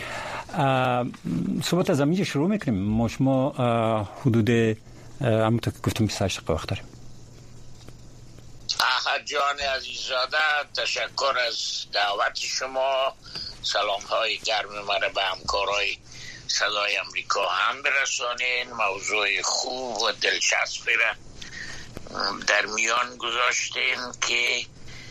صحبت از اینجا شروع میکنیم. ما شما حدود همونطور که گفتم 28 دقیقه وقت داریم. احد جان عزیزاده، تشکر از دعوت شما. سلام های گرم مرا به همکارای صدای امریکا هم برسانین. موضوع خوب و دلچسبی را در میان گذاشتین که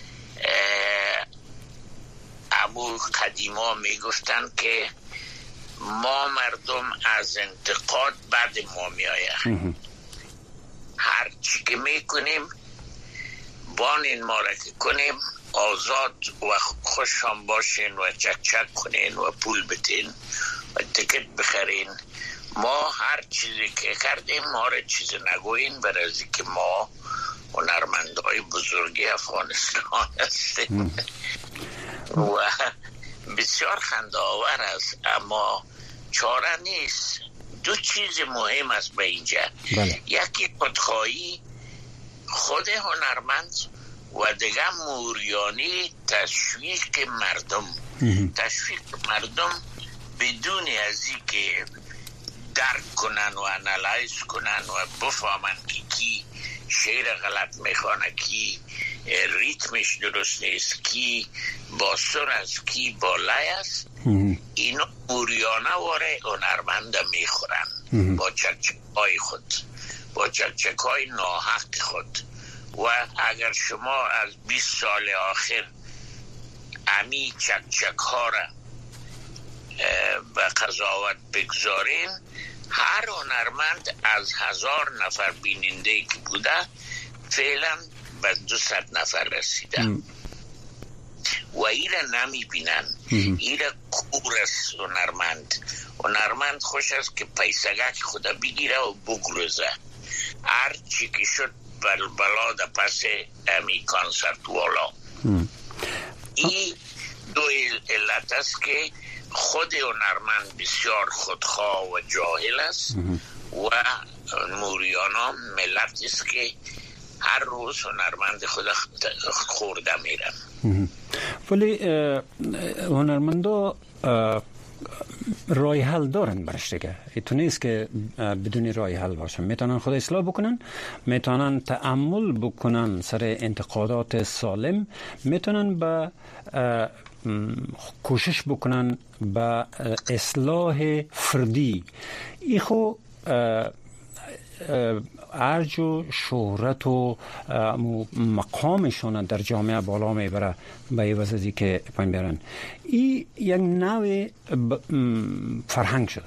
ابو قدیما میگفتن که ما مردم از انتقاد بعد ما میآید. هر چی که میکنیم بانین ما را که کنیم آزاد و خوشم باشین و چک کنین و پول بتین و تکت بخرین. ما هر چیزی که کردیم ما را چیز نگوین، برای که ما هنرمندای بزرگی افغانستان هستیم و بسیار خنده آور است، اما چاره نیست. دو چیز مهم است به اینجا. یکی خودخواهی خود هنرمند و دیگه موریانی تشویق مردم بدون از این که درک کنن و انالایز کنن و بفهمن که کی شعر غلط میخوانه، کی ریتمش درست نیست، کی با سر است، کی با لای است. اینا موریانه واره هنرمند میخورن با چکچکای خود، با چکچکای ناحق خود. و اگر شما از 20 سال آخر امی چکچک ها را به قضاوت بگذارین، هر هنرمند از 1000 نفر بیننده که بوده فعلا به 200 نفر رسیده و ایره نمی بینن. ایره کور است هنرمند خوش است که پیسگک خدا بگیره و بگروزه. هر چی که شد بلا ده پس امی کانسرت والا. این دو علت است که خود هنرمند بسیار خودخواه و جاهل است و موریانا ملت است که هر روز هنرمند خود خورده میرن. ولی هنرمندا رای حل دارن برش دیگه. ایتو نیست که بدون رای حل باشن. میتونن خود اصلاح بکنن، میتونن تأمل بکنن سر انتقادات سالم، میتونن به کوشش بکنن به اصلاح فردی. ای خو ارج و شهرت و مقامشون در جامعه بالا میبره به این وضعی که پایین بیارن. این یک نوع فرهنگ شده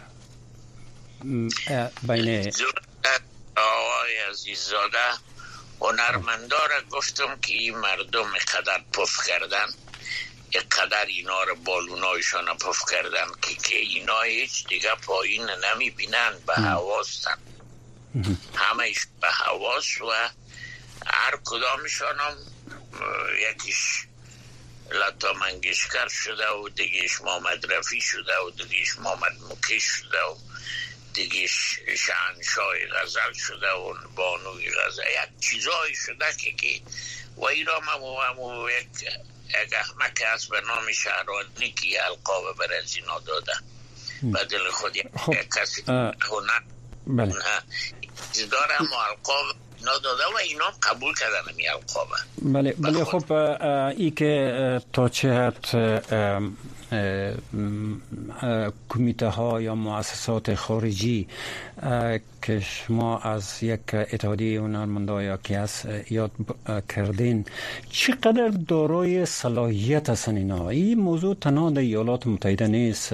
بین آقای عزیزاده. هنرمندا را گفتم که این مردم قدر پف کردن، قدر اینا رو بالونایشان پف کردن که اینا هیچ دیگه پایین نمی بینن، به حواستن، همهش به حواس و هر کدامشان هم یکیش لتا منگشکر شده و دیگهش محمد رفی شده و دیگهش محمد مکش شده و دیگهش شهنشاه غزل شده و بانوی غزل، یک چیزایی شده که و ایرام همو یک احمق هست به نام شهرانی که القاب بر از اینا داده به دل خود کسی هنر داره اما القاب اینا داده و اینا قبول کردن همی القابه. بله خب ای که تا چه حد کمیته ها یا مؤسسات خارجی که شما از یک اتحادیه هنرمندا یا که هست یاد کردین، چقدر دارای صلاحیت هستن اینا؟ این موضوع تنها در ایالات متحده نیست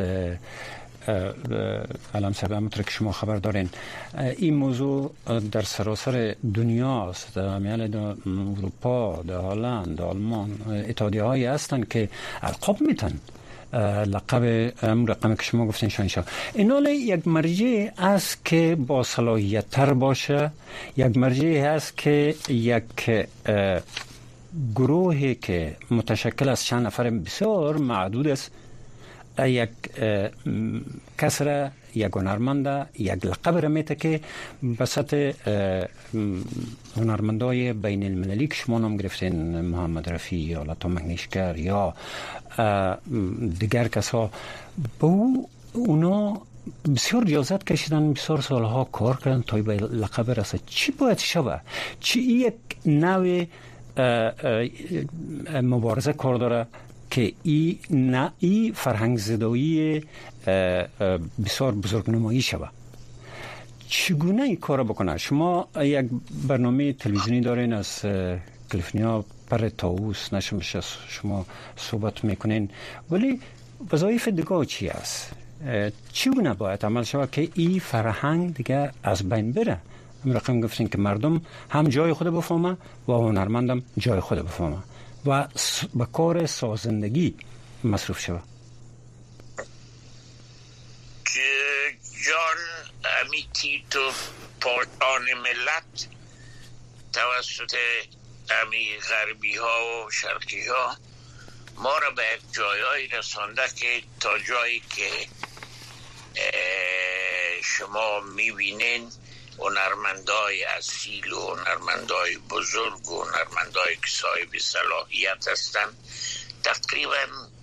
علم صاحب، همونطور که شما خبر دارین این موضوع در سراسر دنیا است. در اروپا، در هلند، در آلمان اتحادیه هایی هستن که القاب میتن لقب رقم که شما گفتین شاهنشاه. اینا یک مرجع است که با صلاحیت تر باشه، یک مرجع است که یک گروهی که متشکل از چند نفر بسیار معدود است، یک کسر یک هنرمند یک لقب را میته که بسط هنرمندای بین المللی که شما نام گرفتین، محمد رفی یا لتا منگشکر یا دیگر کسا، با اونا بسیار ریاضت کشیدن، بسیار سالها کار کردن تا به لقب رسه. چی باید شوه؟ چی یک نوع مبارزه کار داره که ای فرهنگ زدایی بسیار بزرگ نمایی شوه؟ چگونه این کار بکنه؟ شما یک برنامه تلویزیونی دارین از کلیفورنیا، پر طاووس نشمش شما صحبت میکنین، ولی وظایف دیگه چی است؟ چگونه باید عمل شوه که این فرهنگ دیگه از بین بره؟ همین رقم گفتین که مردم هم جای خود بفهمه و هنرمندم جای خود بفهمه و به کار سازندگی مصروف شوه. جان امیتی تو پارتان ملت توسط امی غربی ها و شرقی ها ما را به یک جایایی رسانده که تا جایی که شما میبینین هنرمندای اصیل و هنرمندای بزرگ و هنرمندای که صاحب صلاحیت هستن تقریبا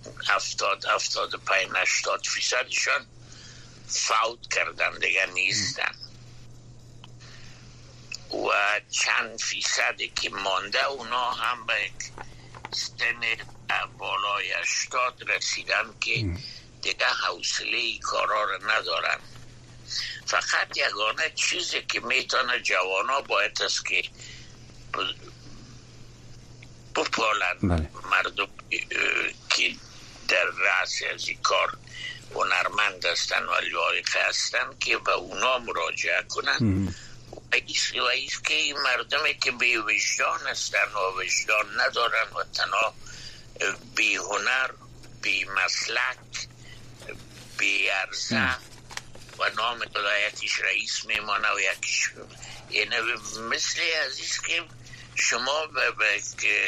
80-85-80% فوت کردن، دیگه نیستن. و چند فیصدی که مانده اونا هم به سن بالای 80 رسیدن که دیگه حوصله کارا رو ندارن. فقط یگانه چیزی که میتونه جوانا باید است که بپالن مردم که در رأس از این کار هنرمند هستن و لایق هستن که به اونا مراجعه کنن و ایست که این مردمی که بی وجدان هستن و وجدان ندارن و تنها بی هنر، بی مسلک، بی عرضه و نام خدا یکیش رئیس میمانه و یکیش یعنی مثل عزیز که شما به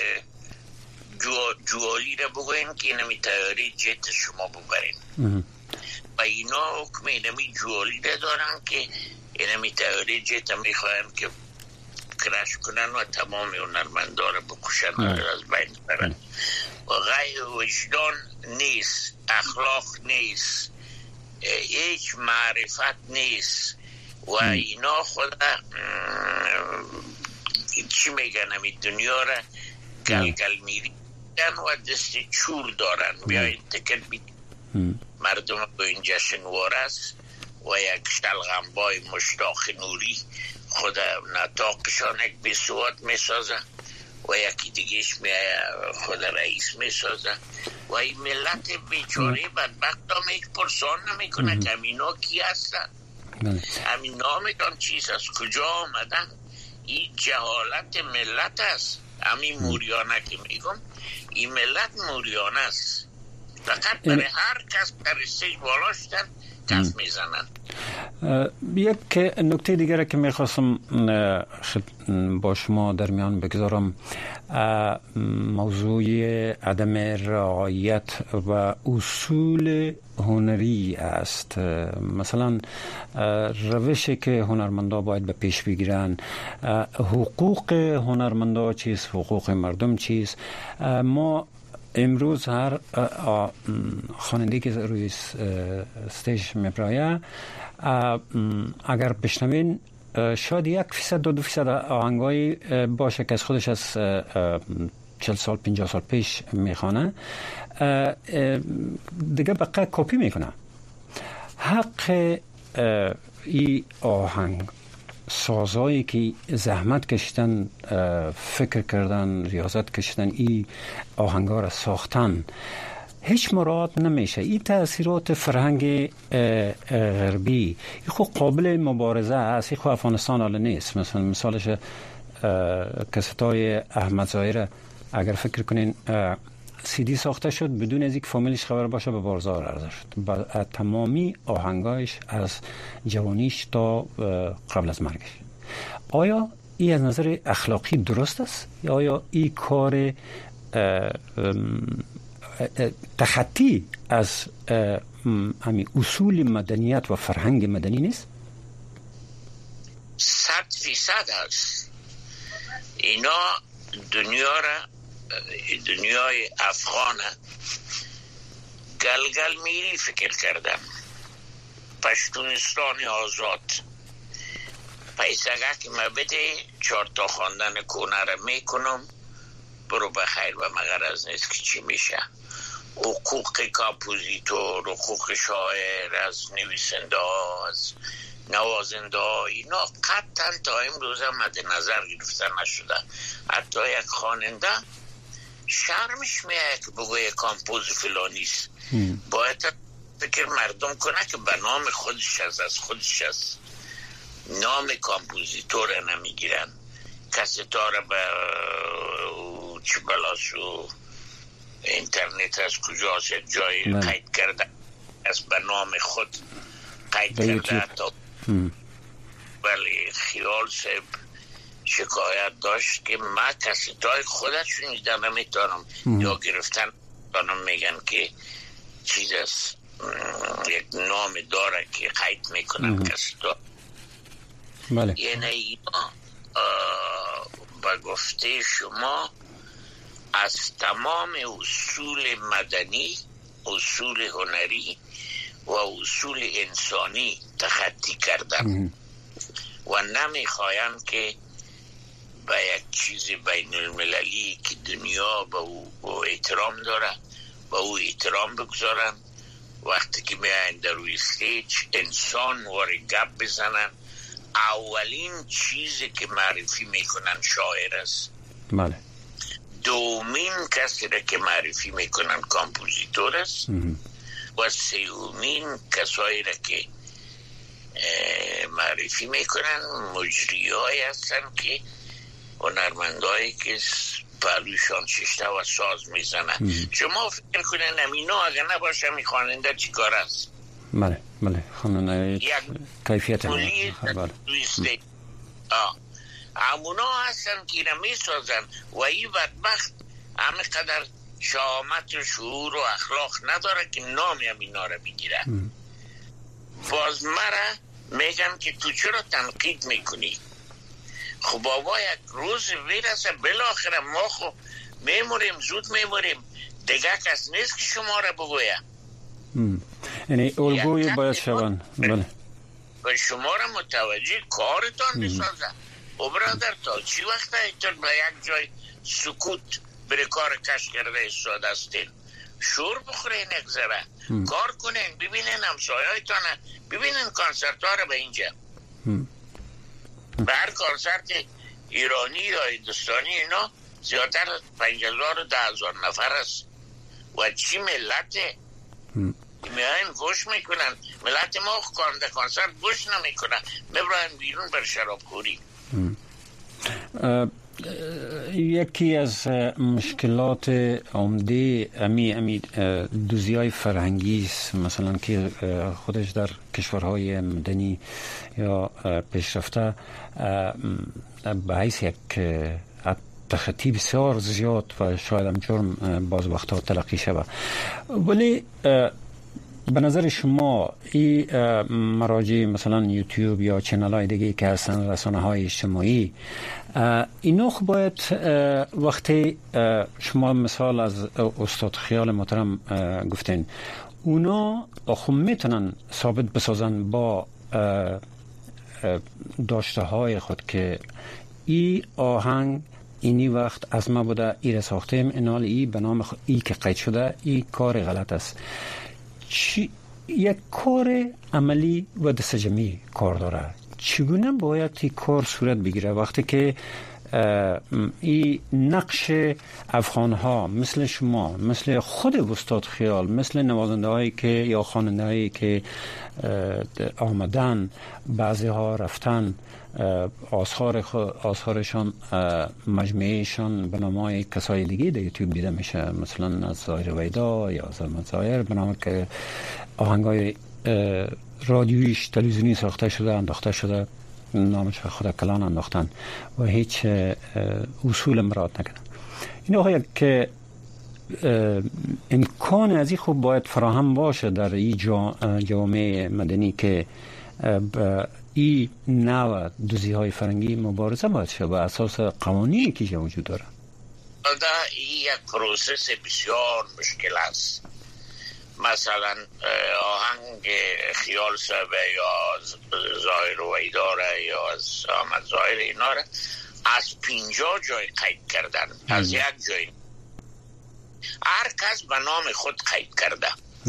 جوالی را بگوین که اینمی تیاری جت شما ببرین و اینا حکم اینمی جوالی را دارن که اینمی تیاری جت میخواین که کرش کنن و تمام هنرمندا را بکشن و از بین برن و غیر وجدان نیست، اخلاق نیست، هیچ معرفت نیست و اینا خدا چی میگن همی دنیا را گلگل میریدن و دست چور دارن بیاین تکت بید مردم با این جشنوار است و یک شلغمبای مشتاق نوری خدا نطاقشان یک بسواد میسازه و یکی دیگهش خود رئیس میسازه و این ملت بیچاره بدبخت هم هیچ پرسان نمیکنه که همینا کی هستن، همینا میدان چیز از کجا آمدن. این جهالت ملت است. همین موریانه که میگم این ملت موریانه است، فقط برای هر کس در استیج بالاشتن کف میزنن. یک نکته دیگر که میخواستم با شما در میان بگذارم موضوع عدم رعایت و اصول هنری است. مثلا روشی که هنرمندا باید به پیش بگیرن، حقوق هنرمندا چیست، حقوق مردم چیست. ما امروز هر خواننده که روی استیج میبرایه اگر بشنوین شاید 1% 2% آهنگایی باشه که از خودش از 40 سال 50 سال پیش میخوانه، دیگه بقیه کپی میکنه. حق ای آهنگ سازایی که زحمت کشیدن، فکر کردن، ریاضت کشیدن، ای آهنگا را ساختن هیچ مراد نمیشه. این تأثیرات فرهنگ غربی این خود قابل مبارزه است. این خود افغانستان حالا نیست. مثلا مثالش کستای احمد ظاهر اگر فکر کنین CD ساخته شد بدون از اینکه فامیلش خبر باشه به بازار عرضه شد. با تمامی آهنگایش از جوانیش تا قبل از مرگش. آیا این از نظر اخلاقی درست است یا آیا این کار تخطی از همین اصول مدنیت و فرهنگ مدنی نیست؟ 100% است. اینا دنیای افغانه گلگل میری فکر کردم. پشتونستان آزاد پیسگه که ما بده 4 تا خواندن کونه را میکنم برو بخیر و مگر از نیست که چی میشه. حقوق کامپوزیتور، حقوق شاعر، از نویسنده ها، از نوازنده ها، اینا قطعا تا امروز هم مد نظر گرفته نشده. حتی یک خواننده شرمش میاد که بگوی کامپوز فلانیست. باید فکر مردم کنه که به نام خودش از خودش از نام کامپوزیتور نمیگیرن. کسی تاره به چی بلاسو اینترنت از کجاست یک جای قید کرده از به نام خود قید کرده تا ولی خیال سب شکایت داشت که ما کسی تای خودشون ایده نمیتونم یا گرفتن دانم میگن که چیز است یک نام داره که قید میکنن کسی تا یعنی اینا با گفته شما از تمام اصول مدنی، اصول هنری و اصول انسانی تخطی کردن و نمیخواین که به یک چیز بین المللی که دنیا به او احترام داره به او احترام بگذارن. وقتی که میاین در روی استیج انسان وارد گپ بزنن، اولین چیزی که معرفی میکنن شاعر است. بله. دومین کسی را که معرفی میکنن کامپوزیتور است و سومین کسایی را که معرفی میکنن مجریایی هستن که هنرمندایی که پهلوشان ششته و ساز میزنن. شما فکر کنین امینا اگر نباشه می خواننده چی کار است؟ بله بله خواننده کیفیت همونا هستن که نمی سازن و این بدبخت همه قدر شهامت و شعور و اخلاق نداره که نام امینا را بگیره. باز مرا میگم که تو چرا تنقید میکنی؟ خب بابا یک روز میرسه بالاخره ما خب میموریم، زود میموریم، دیگه کس نیست که شما را بگویه. یعنی الگوی باید شوند. بله. و شما را متوجه کارتان بسازه. و برادر تا چی وقت ایتون به یک جای سکوت بری کار کش کرده ایستاده هستین؟ شور بخورین یک ذره، کار کنین، ببینین همسایه‌تان، ببینین کنسرت ها را به اینجا. به هر کنسرت ایرانی یا هندوستانی اینا زیادتر 5,000 و 10,000 نفر است و چی ملته میاین گوش میکنن. ملت ما کنسرت گوش نمیکنن، میبرن بیرون بر شراب خوری. یکی از مشکلات عمده امی دوزی‌های فرهنگی است، مثلا که خودش در کشورهای مدنی یا پیشرفته به حیث یک تخطی بسیار زیاد و شاید هم جرم باز وقتا تلقی شود. ولی به نظر شما این مراجع مثلا یوتیوب یا چنل های دیگه که هستن، رسانه های اجتماعی، اینو باید وقتی شما مثال از استاد خیال محترم گفتین، اونا خب میتونن ثابت بسازن با داشته های خود که این آهنگ اینی وقت از ما بوده، ای را ساختیم، اینال ای به نام ای که قید شده، ای کار غلط است. یک کار عملی و دست جمعی کار داره. چگونه باید این کار صورت بگیره وقتی که این نقش افغانها مثل شما، مثل خود استاد خیال، مثل نوازنده هایی که یا خواننده هایی که آمدن، بعضی ها رفتن، آثارشان مجموعهشان به نام کسای دیگه در یوتیوب دیده میشه، مثلا از ظاهر ویدا یا از احمد ظاهر، به نام که آهنگای رادیویش تلویزیونی ساخته شده، انداخته شده، نامش خود کلان انداختن و هیچ اصول مراعات نکردن. اینا که امکان از این خوب باید فراهم باشه در این جامعه مدنی که این نوع دوزی های فرنگی مبارزه باید شد به اساس قوانینی که وجود داره. یک پروسس بسیار مشکل است. مثلا آهنگ خیال صاحب یا ظاهر و ایداره یا از احمد ظاهر اینا را از 50 جای قید کردن، از یک جای هر کس به نام خود قید کرده.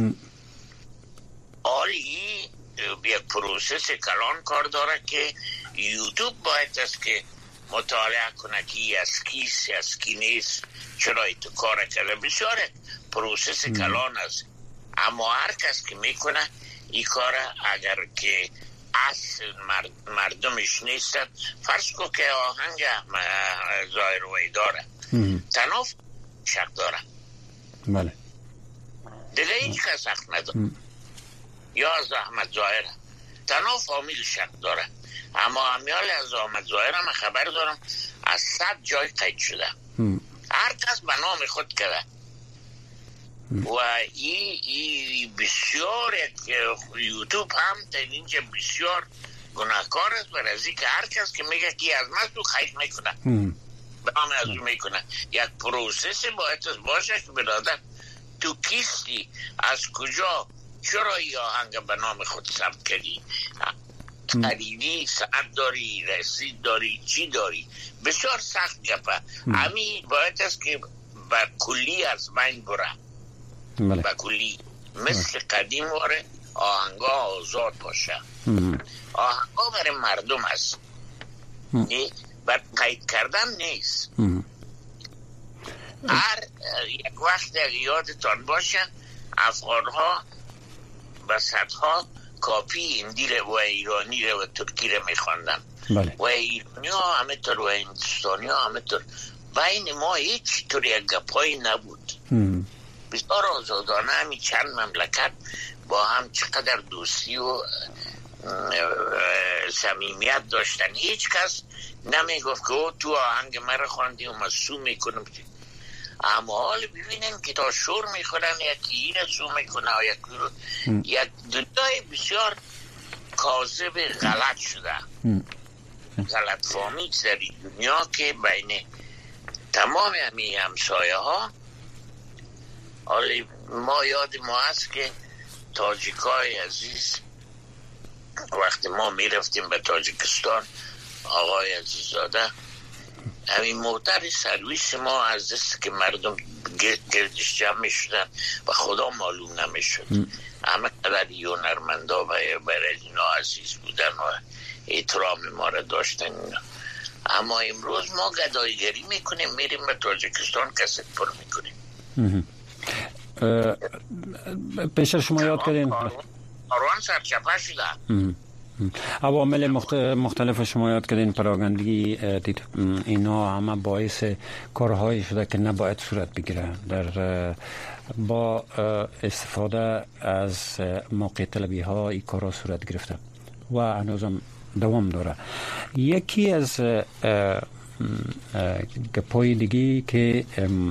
آلی یک پروسس کلان کار داره که یوتیوب باید است که مطالعه کنه که از کیست از کی نیست، چرا ایتو کار کرده. بسیار پروسس کلان است، اما هر کس که میکنه این کار اگر که اصل مردمش نیستن، فرض کو که آهنگ ظاهر وی داره تناف شک داره، بله دیگه هیچ کس حق نداره، یا از احمد ظاهر تناف فامیل شک داره، اما همیال از احمد ظاهر هم خبر دارم از 100 جای قید شده، هر کس به نام خود کرده. و این بسیار یوتیوب هم تا اینجا بسیار گناهکار است، برای که هر کس که میگه که از من تو خیلی میکنه به نام از او میکنه. یک پروسس باید باشه که برادر تو کیستی، از کجا، چرا این آهنگ به نام خود ثبت کردی، خریدی، سند داری، رسید داری، چی داری؟ بسیار سخت گپه. همین باید است که با کلی از بین بره، با کلی مثل قدیم واره آهنگا آزاد باشه. آهنگا برای مردم است، بر قید کردن نیست. هر یک وقت یادتان باشه افغانها و صدها کاپی هندی و ایرانی و ترکی رو میخواندن، و ایرانی ها همه طور و هندوستانی ها همه طور. بین ما هیچ طور یک گپایی نبود. بسیار آزادانه همی چند مملکت با هم چقدر دوستی و صمیمیت داشتن. هیچ کس نمیگفت که او تو آهنگ مرا خواندی و مسو میکنم. اما حال ببینیم که تا شور میخورن یکی این سو میکنه و یک دنیای بسیار کاذب غلط شده، غلط فهمی در دنیا که بین تمام همی همسایه ها. حالا ما یاد ما هست که تاجیکای عزیز وقتی ما میرفتیم به تاجیکستان، آقای عزیزاده همین موتر سرویس ما از دست که مردم گردش جمع میشدن و خدا معلوم نمیشد. همه قدر هنرمندا و برای اینا عزیز بودن و احترام ما را داشتن. اما امروز ما گدایگری میکنیم، میریم به تاجیکستان کست پر میکنیم. پیشتر شما یاد کردین آروان سرچپه شده. عوامل مختلف شما یاد کردین، پراگندگی اینا همه باعث کارهایی شده که نباید صورت بگیره. در با استفاده از موقع طلبی ها این کارها صورت گرفته و هنوزم دوام داره. یکی از گپای دیگی که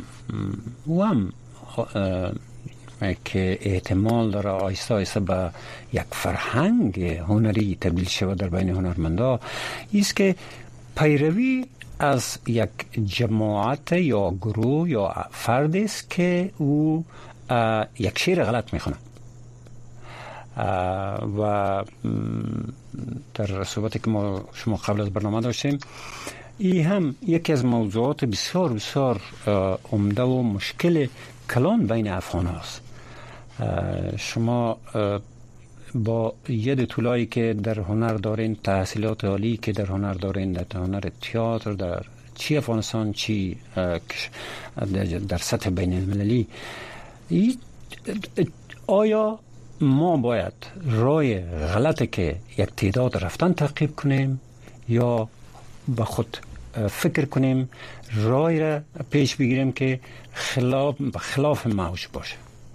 که احتمال داره آیسته آیسته به یک فرهنگ هنری تبدیل شود در بین هنرمندا است که پیروی از یک جماعت یا گروه یا فرد است که او یک شعر غلط میخونه و در صحبتی که ما شما قبل از برنامه داشتیم این هم یکی از موضوعات بسیار بسیار عمده و مشکل کلان بین افغان هاست. شما با ید طولایی که در هنر دارین، تحصیلات عالی که در هنر دارین، در هنر تئاتر در چی افغانستان چی در سطح بین المللی، آیا ما باید رای غلطه که یک تعداد رفتن تعقیب کنیم یا با خود فکر کنیم رای را پیش بگیریم که خلاف موج باشه؟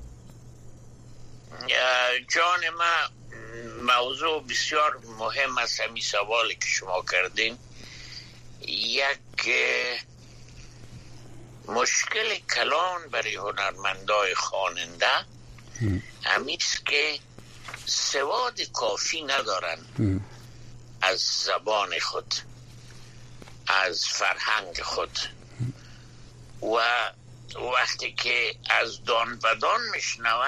جان ما موضوع بسیار مهم است. همین سوالی که شما کردین یک مشکل کلان برای هنرمندای خواننده همیست که سواد کافی ندارن از زبان خود، از فرهنگ خود، و وقتی که از دان به دان میشنون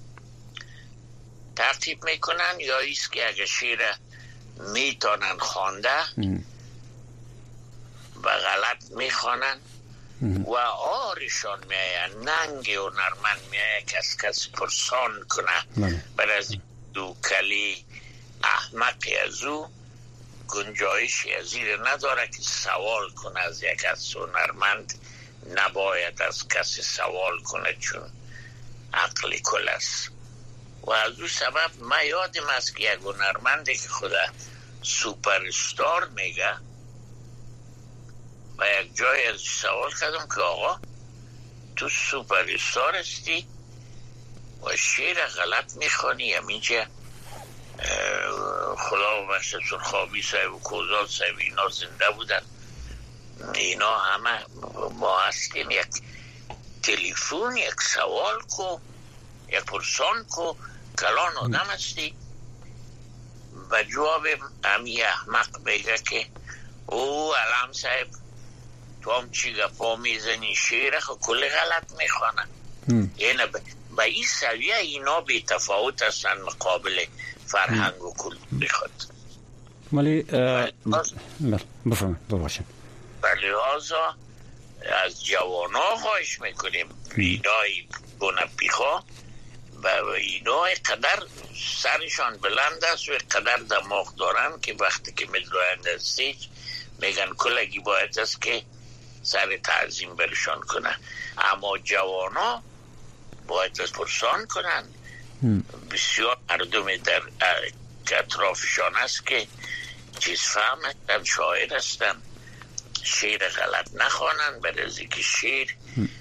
تعقیب میکنن یا ایست که اگه شعر میتونن خوانده و غلط میخوانن و آرشان میاین، ننگ هنرمند میاین کس پرسان کنه بر از دو کلی احمقی از او گنجایشی از این نداره که سوال کنه از یک از هنرمند. نباید از کسی سوال کنه چون عقلی کل است. و از او سبب من یادم است که یک هنرمندی که خدا سوپرستار میگه و یک جای از سوال کردم که آقا تو سوپرستار هستی و شعر غلط میخوانی، همینجا خدا و بخش سرخابی صاحب و کوزاد صاحب اینا زنده بودن، اینا همه ما هستیم، یک تلفن یک سوال کو یک پرسان کو کلان آدم هستی. و جواب امی احمق بگه که او علم صاحب تو هم چی گفا میزنی شعر خو کل غلط میخوانن. یعنی به این سویه اینا بی تفاوت هستن مقابل فرهنگ و کلتور خود. ولی بفرمایید. لحاظا از جوانا خواهش میکنیم اینای گونپیخا و اینا قدر سرشان بلند است و قدر دماغ دارن که وقتی که میدویند استیج میگن کلگی باید است که سر تعظیم برشان کنن، اما جوانا باید از پرسان کنن. بسیار مردم در اطرافشان است که چیز فهمتن، شاعر هستن، شعر غلط نخوانن، برای که شعر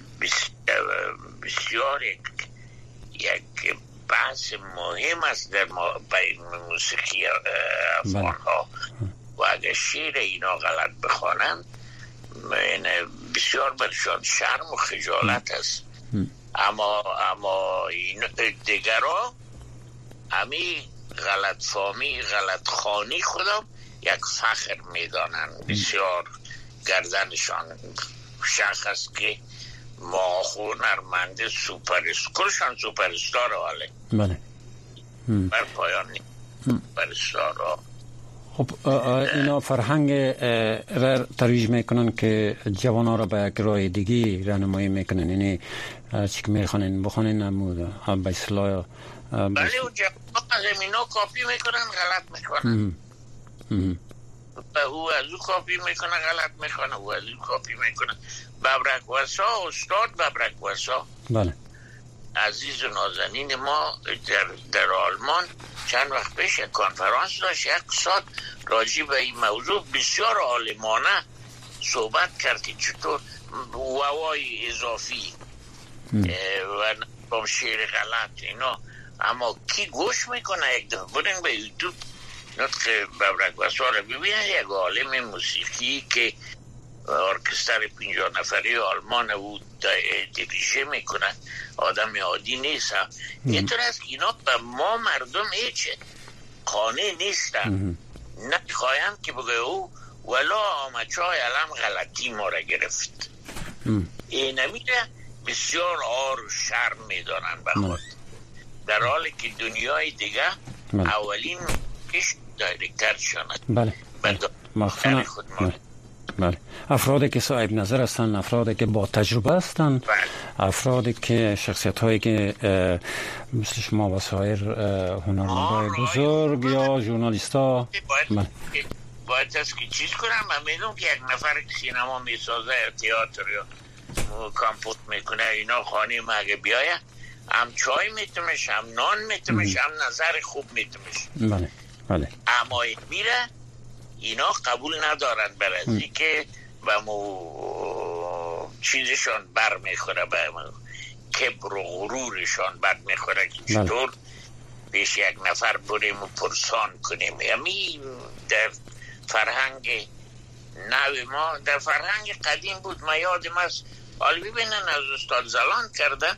بسیار یک بحث مهم است در بین موسیقی افغان ها و اگر شعر اینا غلط بخوانن بسیار برشان شرم و خجالت است. اما این دیگرها همی غلط فهمی غلط خوانی خودم یک فخر میدانن. بسیار گردنشان شخص که ما هنرمند کلشان سوپرستار حاله. بله. بر پایان سوپرستار. خب اینا فرهنگ را ترویج میکنن که جوانها را به یک راه دیگی راهنمایی میکنن، یعنی چی که میخوانن بخوانن نمود به اصطلاح بله و جوانها از اینا کاپی میکنن غلط میکنن او از او کاپی میکنه غلط میکنه، او از او کاپی میکنه. ببرک وسا، استاد ببرک وسا، بله، عزیز و نازنین ما در آلمان چند وقت پیش کنفرانس داشت، یک ساعت راجع به این موضوع بسیار عالمانه صحبت کرد که چطور ووای اضافی و شعر غلط اینا، اما کی گوش میکنه؟ یک دفعه برین به یوتیوب نطق ببرک وسا رو ببینن، یک عالم موسیقی که ارکستر 50 نفری آلمان او دریژه میکنه، آدم عادی نیست. اینطور است که اینا به ما مردم هیچ خانه نیستن، نخواهند که بگه او ولا آمچه های علم غلطی ما را گرفت. اینمیده بسیار آر و شرم میدانن به خود، در حالی که دنیای دیگه اولین پیش دایرکتر شاند. بله مخصوصا بله، افرادی که صاحب نظر هستند، افرادی که با تجربه هستند، افرادی که شخصیت هایی که مثل شما و سایر هنرمندان بزرگ یا ژورنالیست ها باید است که چیز کنم. من میدونم که یک نفر سینما میسازه، تئاتر یا کامپوت میکنه، اینا خانه ما اگه بیایه هم چای میتمش، هم نان میتمش، هم نظر خوب میتمش. بله بله. اما میره اینا قبول ندارن برای که به مو چیزشان بر میخوره، به کبر و غرورشان بر میخوره که چطور پیش یک نفر بریم و پرسان کنیم. یعنی در فرهنگ نو ما، در فرهنگ قدیم بود، ما یادم است حال ببینن از استاد زلان کرده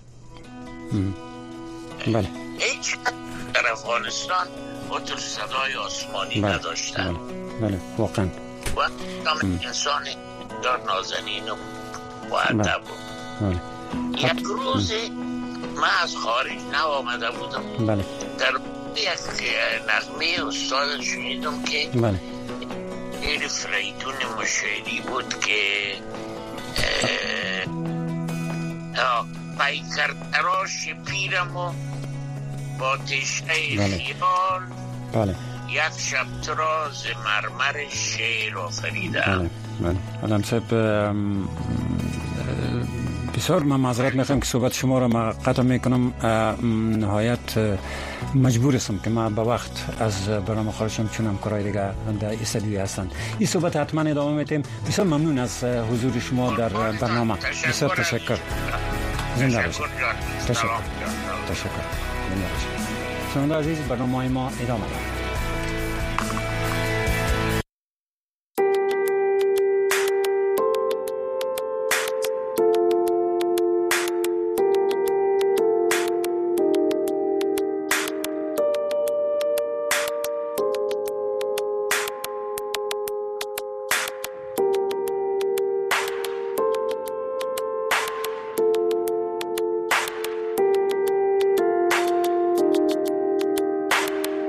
بله، هیچ در افغانستان اطر صدای آسمانی نداشتن. بله واقعا. و انسان دار نازنین و ادب. یک روز من از خارج نو آمده بودم، بله، در یک نغمه استاد شنیدم که بله این فریدون مشاهدی بود که پیکر تراش پیرم و با تشنه خیال بله یک شب تراز مرمر شعر آفریده. بله بله. علم صاحب بسیار من معذرت میخوام که صحبت شما را من قطع میکنم، نهایت مجبور هستم که من به وقت از برنامه خارج شم چون همکارای دیگه در استودیو هستند. این صحبت حتما ادامه میدیم. بسیار ممنون از حضور شما در برنامه. بسیار تشکر. زنده باشید. تشکر. شنونده عزیز، برنامه ما ادامه دارد.